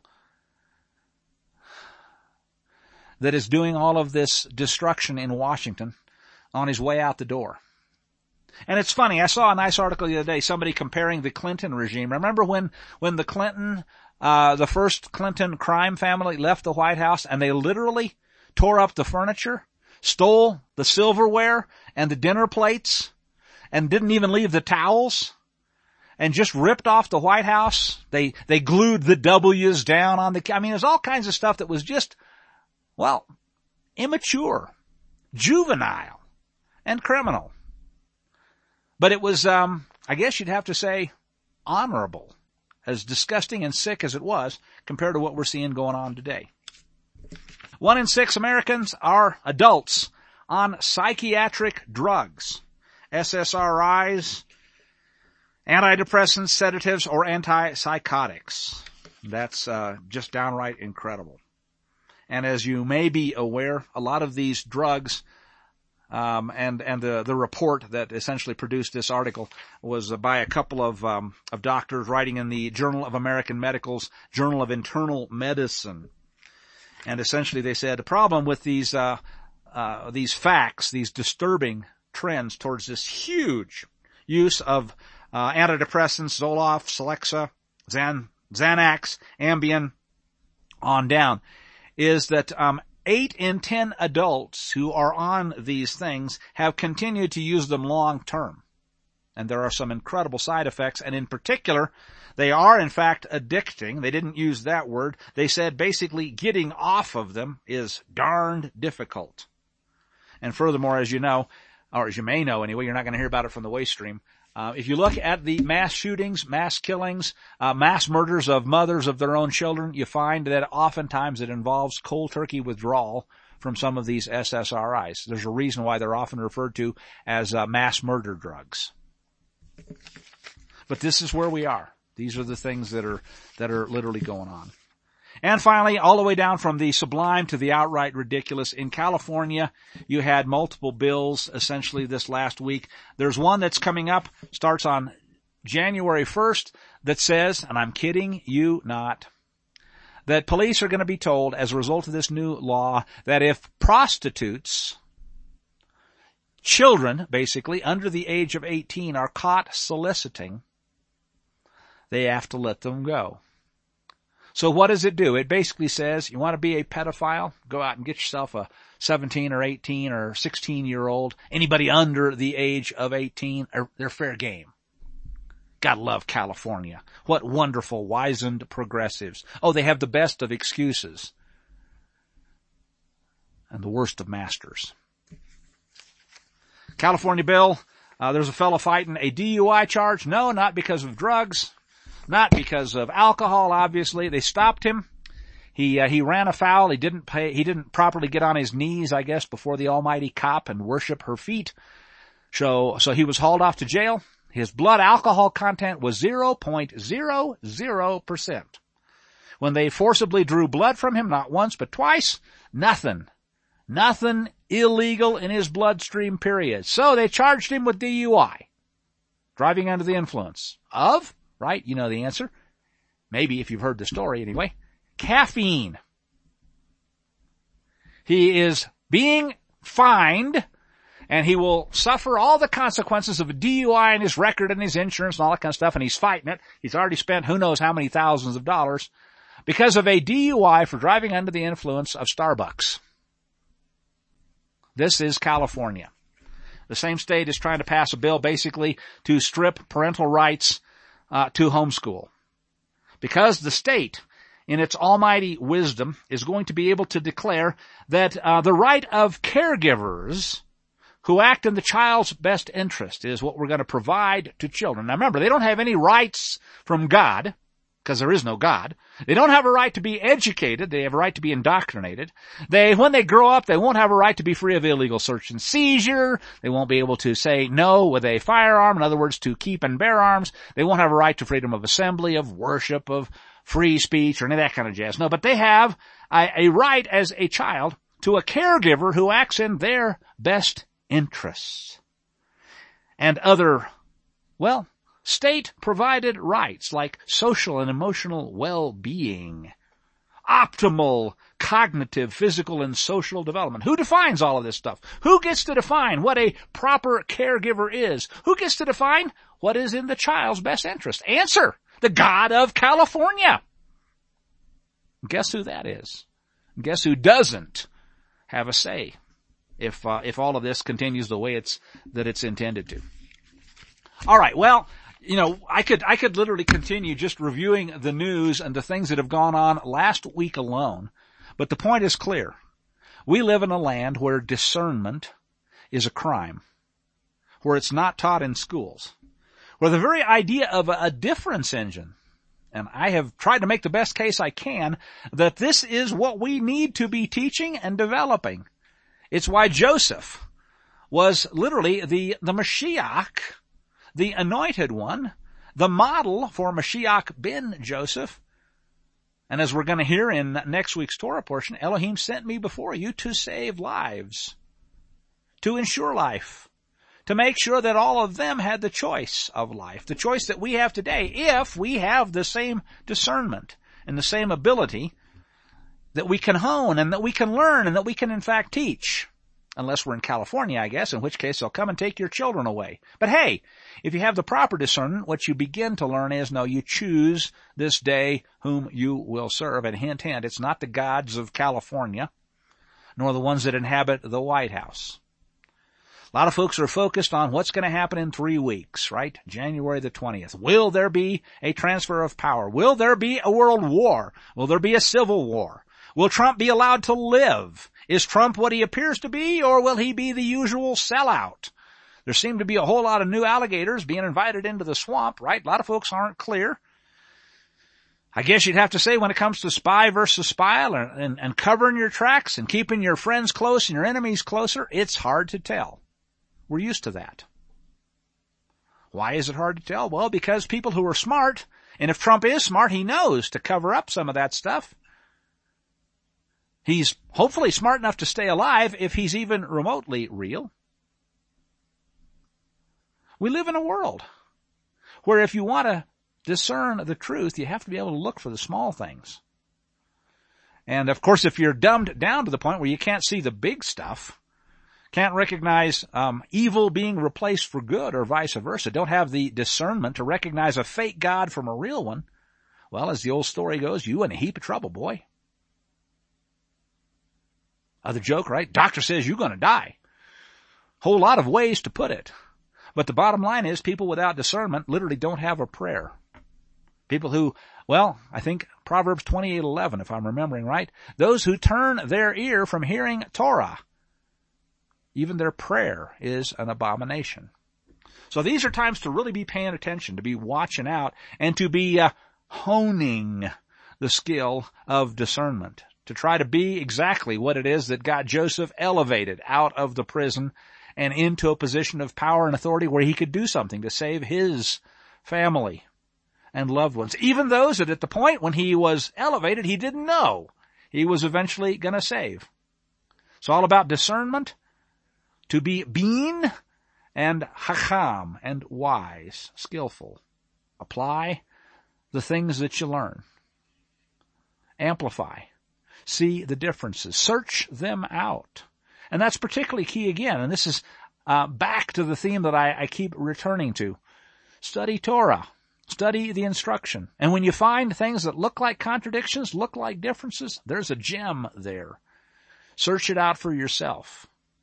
that is doing all of this destruction in Washington on his way out the door. And it's funny, I saw a nice article the other day, somebody comparing the Clinton regime. Remember when, when the Clinton, uh, the first Clinton crime family left the White House and they literally tore up the furniture, stole the silverware and the dinner plates, and didn't even leave the towels, and just ripped off the White House? They, they glued the W's down on the, I mean, there's all kinds of stuff that was just, well, immature, juvenile, and criminal. But it was, um, I guess you'd have to say, honorable, as disgusting and sick as it was compared to what we're seeing going on today. One in six Americans are adults on psychiatric drugs, S S R Is, antidepressants, sedatives, or antipsychotics. That's uh, just downright incredible. And as you may be aware, a lot of these drugs, um, and and the the report that essentially produced this article was by a couple of um, of doctors writing in the Journal of American Medical's Journal of Internal Medicine. And essentially they said the problem with these uh, uh, these facts, these disturbing trends towards this huge use of uh, antidepressants, Zoloft, Celexa, Xan, Xanax, Ambien, on down, is that um, eight in ten adults who are on these things have continued to use them long term. And there are some incredible side effects, and in particular, they are in fact addicting. They didn't use that word. They said basically getting off of them is darned difficult. And furthermore, as you know, or as you may know anyway, you're not going to hear about it from the waste stream. Uh, if you look at the mass shootings, mass killings, uh, mass murders of mothers of their own children, you find that oftentimes it involves cold turkey withdrawal from some of these S S R Is. There's a reason why they're often referred to as uh, mass murder drugs. But this is where we are. These are the things that are, that are literally going on. And finally, all the way down from the sublime to the outright ridiculous, in California, you had multiple bills essentially this last week. There's one that's coming up, starts on January first, that says, and I'm kidding you not, that police are going to be told as a result of this new law that if prostitutes, children basically, under the age of eighteen are caught soliciting, they have to let them go. So what does it do? It basically says, you want to be a pedophile? Go out and get yourself a seventeen or eighteen or sixteen year old. Anybody under the age of eighteen, they're fair game. Gotta love California. What wonderful, wizened progressives. Oh, they have the best of excuses and the worst of masters. California bill, uh, there's a fellow fighting a D U I charge. No, not because of drugs. Not because of alcohol, obviously. They stopped him. He, uh, he ran afoul. He didn't pay, he didn't properly get on his knees, I guess, before the almighty cop and worship her feet. So, so he was hauled off to jail. His blood alcohol content was zero point zero zero percent. When they forcibly drew blood from him, not once, but twice, nothing. Nothing illegal in his bloodstream, period. So they charged him with D U I. Driving under the influence of? Right? You know the answer. Maybe if you've heard the story anyway. Caffeine. He is being fined, and he will suffer all the consequences of a D U I and his record and his insurance and all that kind of stuff, and he's fighting it. He's already spent who knows how many thousands of dollars because of a D U I for driving under the influence of Starbucks. This is California. The same state is trying to pass a bill basically to strip parental rights Uh, to homeschool. Because the state, in its almighty wisdom, is going to be able to declare that uh, the right of caregivers who act in the child's best interest is what we're going to provide to children. Now remember, they don't have any rights from God, because there is no God. They don't have a right to be educated. They have a right to be indoctrinated. They, when they grow up, they won't have a right to be free of illegal search and seizure. They won't be able to say no with a firearm. In other words, to keep and bear arms. They won't have a right to freedom of assembly, of worship, of free speech, or any of that kind of jazz. No, but they have a, a right as a child to a caregiver who acts in their best interests. And other Well, state-provided rights like social and emotional well-being, optimal cognitive, physical, and social development. Who defines all of this stuff? Who gets to define what a proper caregiver is? Who gets to define what is in the child's best interest? Answer, the God of California. Guess who that is? Guess who doesn't have a say if uh, if all of this continues the way it's that it's intended to? All right, well, you know, I could I could literally continue just reviewing the news and the things that have gone on last week alone, but the point is clear. We live in a land where discernment is a crime, where it's not taught in schools, where the very idea of a, a difference engine, and I have tried to make the best case I can that this is what we need to be teaching and developing. It's why Joseph was literally the, the Mashiach, the anointed one, the model for Mashiach ben Joseph. And as we're going to hear in next week's Torah portion, Elohim sent me before you to save lives, to ensure life, to make sure that all of them had the choice of life, the choice that we have today, if we have the same discernment and the same ability that we can hone and that we can learn and that we can in fact teach. Unless we're in California, I guess, in which case they'll come and take your children away. But hey, if you have the proper discernment, what you begin to learn is, no, you choose this day whom you will serve. And hint, hint, it's not the gods of California, nor the ones that inhabit the White House. A lot of folks are focused on what's going to happen in three weeks, right? January the twentieth. Will there be a transfer of power? Will there be a world war? Will there be a civil war? Will Trump be allowed to live? Is Trump what he appears to be, or will he be the usual sellout? There seem to be a whole lot of new alligators being invited into the swamp, right? A lot of folks aren't clear. I guess you'd have to say when it comes to spy versus spy and, and, and covering your tracks and keeping your friends close and your enemies closer, it's hard to tell. We're used to that. Why is it hard to tell? Well, because people who are smart, and if Trump is smart, he knows to cover up some of that stuff. He's hopefully smart enough to stay alive if he's even remotely real. We live in a world where if you want to discern the truth, you have to be able to look for the small things. And of course, if you're dumbed down to the point where you can't see the big stuff, can't recognize um, evil being replaced for good or vice versa, don't have the discernment to recognize a fake God from a real one, well, as the old story goes, you in a heap of trouble, boy. Uh, the joke, right? Doctor says you're going to die. Whole lot of ways to put it. But the bottom line is people without discernment literally don't have a prayer. People who, well, I think Proverbs twenty-eight eleven, if I'm remembering right, those who turn their ear from hearing Torah, even their prayer is an abomination. So these are times to really be paying attention, to be watching out, and to be uh, honing the skill of discernment, to try to be exactly what it is that got Joseph elevated out of the prison and into a position of power and authority where he could do something to save his family and loved ones. Even those that at the point when he was elevated, he didn't know he was eventually going to save. It's all about discernment, to be bean and chacham and wise, skillful. Apply the things that you learn. Amplify. See the differences. Search them out. And that's particularly key again, and this is uh, back to the theme that I, I keep returning to. Study Torah. Study the instruction. And when you find things that look like contradictions, look like differences, there's a gem there. Search it out for yourself.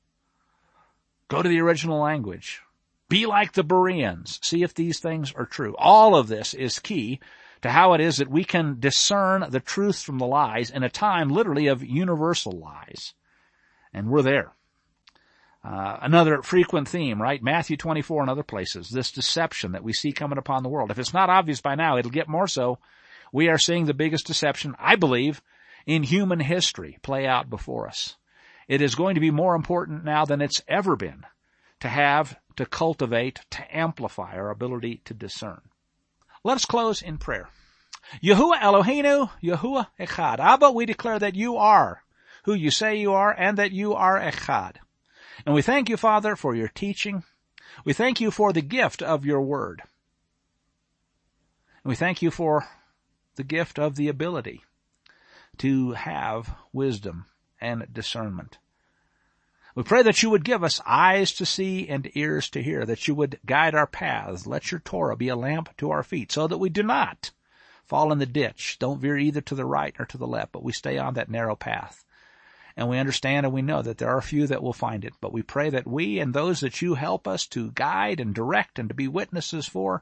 Go to the original language. Be like the Bereans. See if these things are true. All of this is key to how it is that we can discern the truth from the lies in a time literally of universal lies. And we're there. Uh, another frequent theme, right? Matthew twenty-four and other places, this deception that we see coming upon the world. If it's not obvious by now, it'll get more so. We are seeing the biggest deception, I believe, in human history play out before us. It is going to be more important now than it's ever been to have, to cultivate, to amplify our ability to discern. Let us close in prayer. Yahuwah Eloheinu, Yahuwah Echad. Abba, we declare that you are who you say you are and that you are Echad. And we thank you, Father, for your teaching. We thank you for the gift of your word. And we thank you for the gift of the ability to have wisdom and discernment. We pray that you would give us eyes to see and ears to hear, that you would guide our paths. Let your Torah be a lamp to our feet so that we do not fall in the ditch. Don't veer either to the right or to the left, but we stay on that narrow path. And we understand and we know that there are few that will find it, but we pray that we and those that you help us to guide and direct and to be witnesses for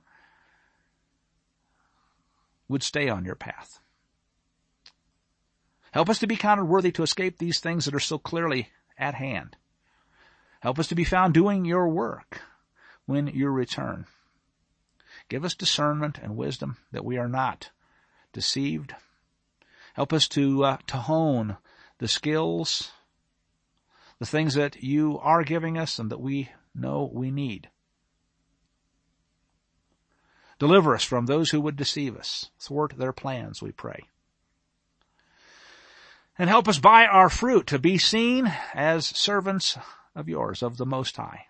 would stay on your path. Help us to be counted worthy to escape these things that are so clearly at hand. Help us to be found doing your work when you return. Give us discernment and wisdom that we are not deceived. Help us to uh, to hone the skills, the things that you are giving us and that we know we need. Deliver us from those who would deceive us. Thwart their plans, we pray. And help us by our fruit to be seen as servants of yours, of the Most High.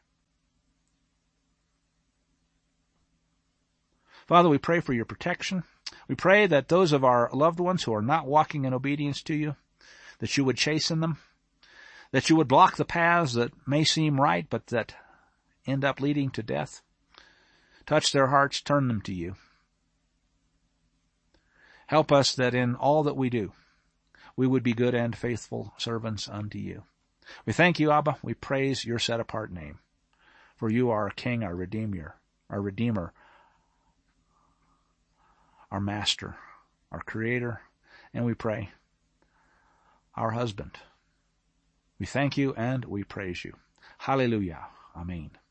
Father, we pray for your protection. We pray that those of our loved ones who are not walking in obedience to you, that you would chasten them, that you would block the paths that may seem right but that end up leading to death. Touch their hearts, turn them to you. Help us that in all that we do, we would be good and faithful servants unto you. We thank you, Abba. We praise your set-apart name. For you are our King, our Redeemer, our Redeemer, our Master, our Creator, and we pray, our husband. We thank you and we praise you. Hallelujah. Amen.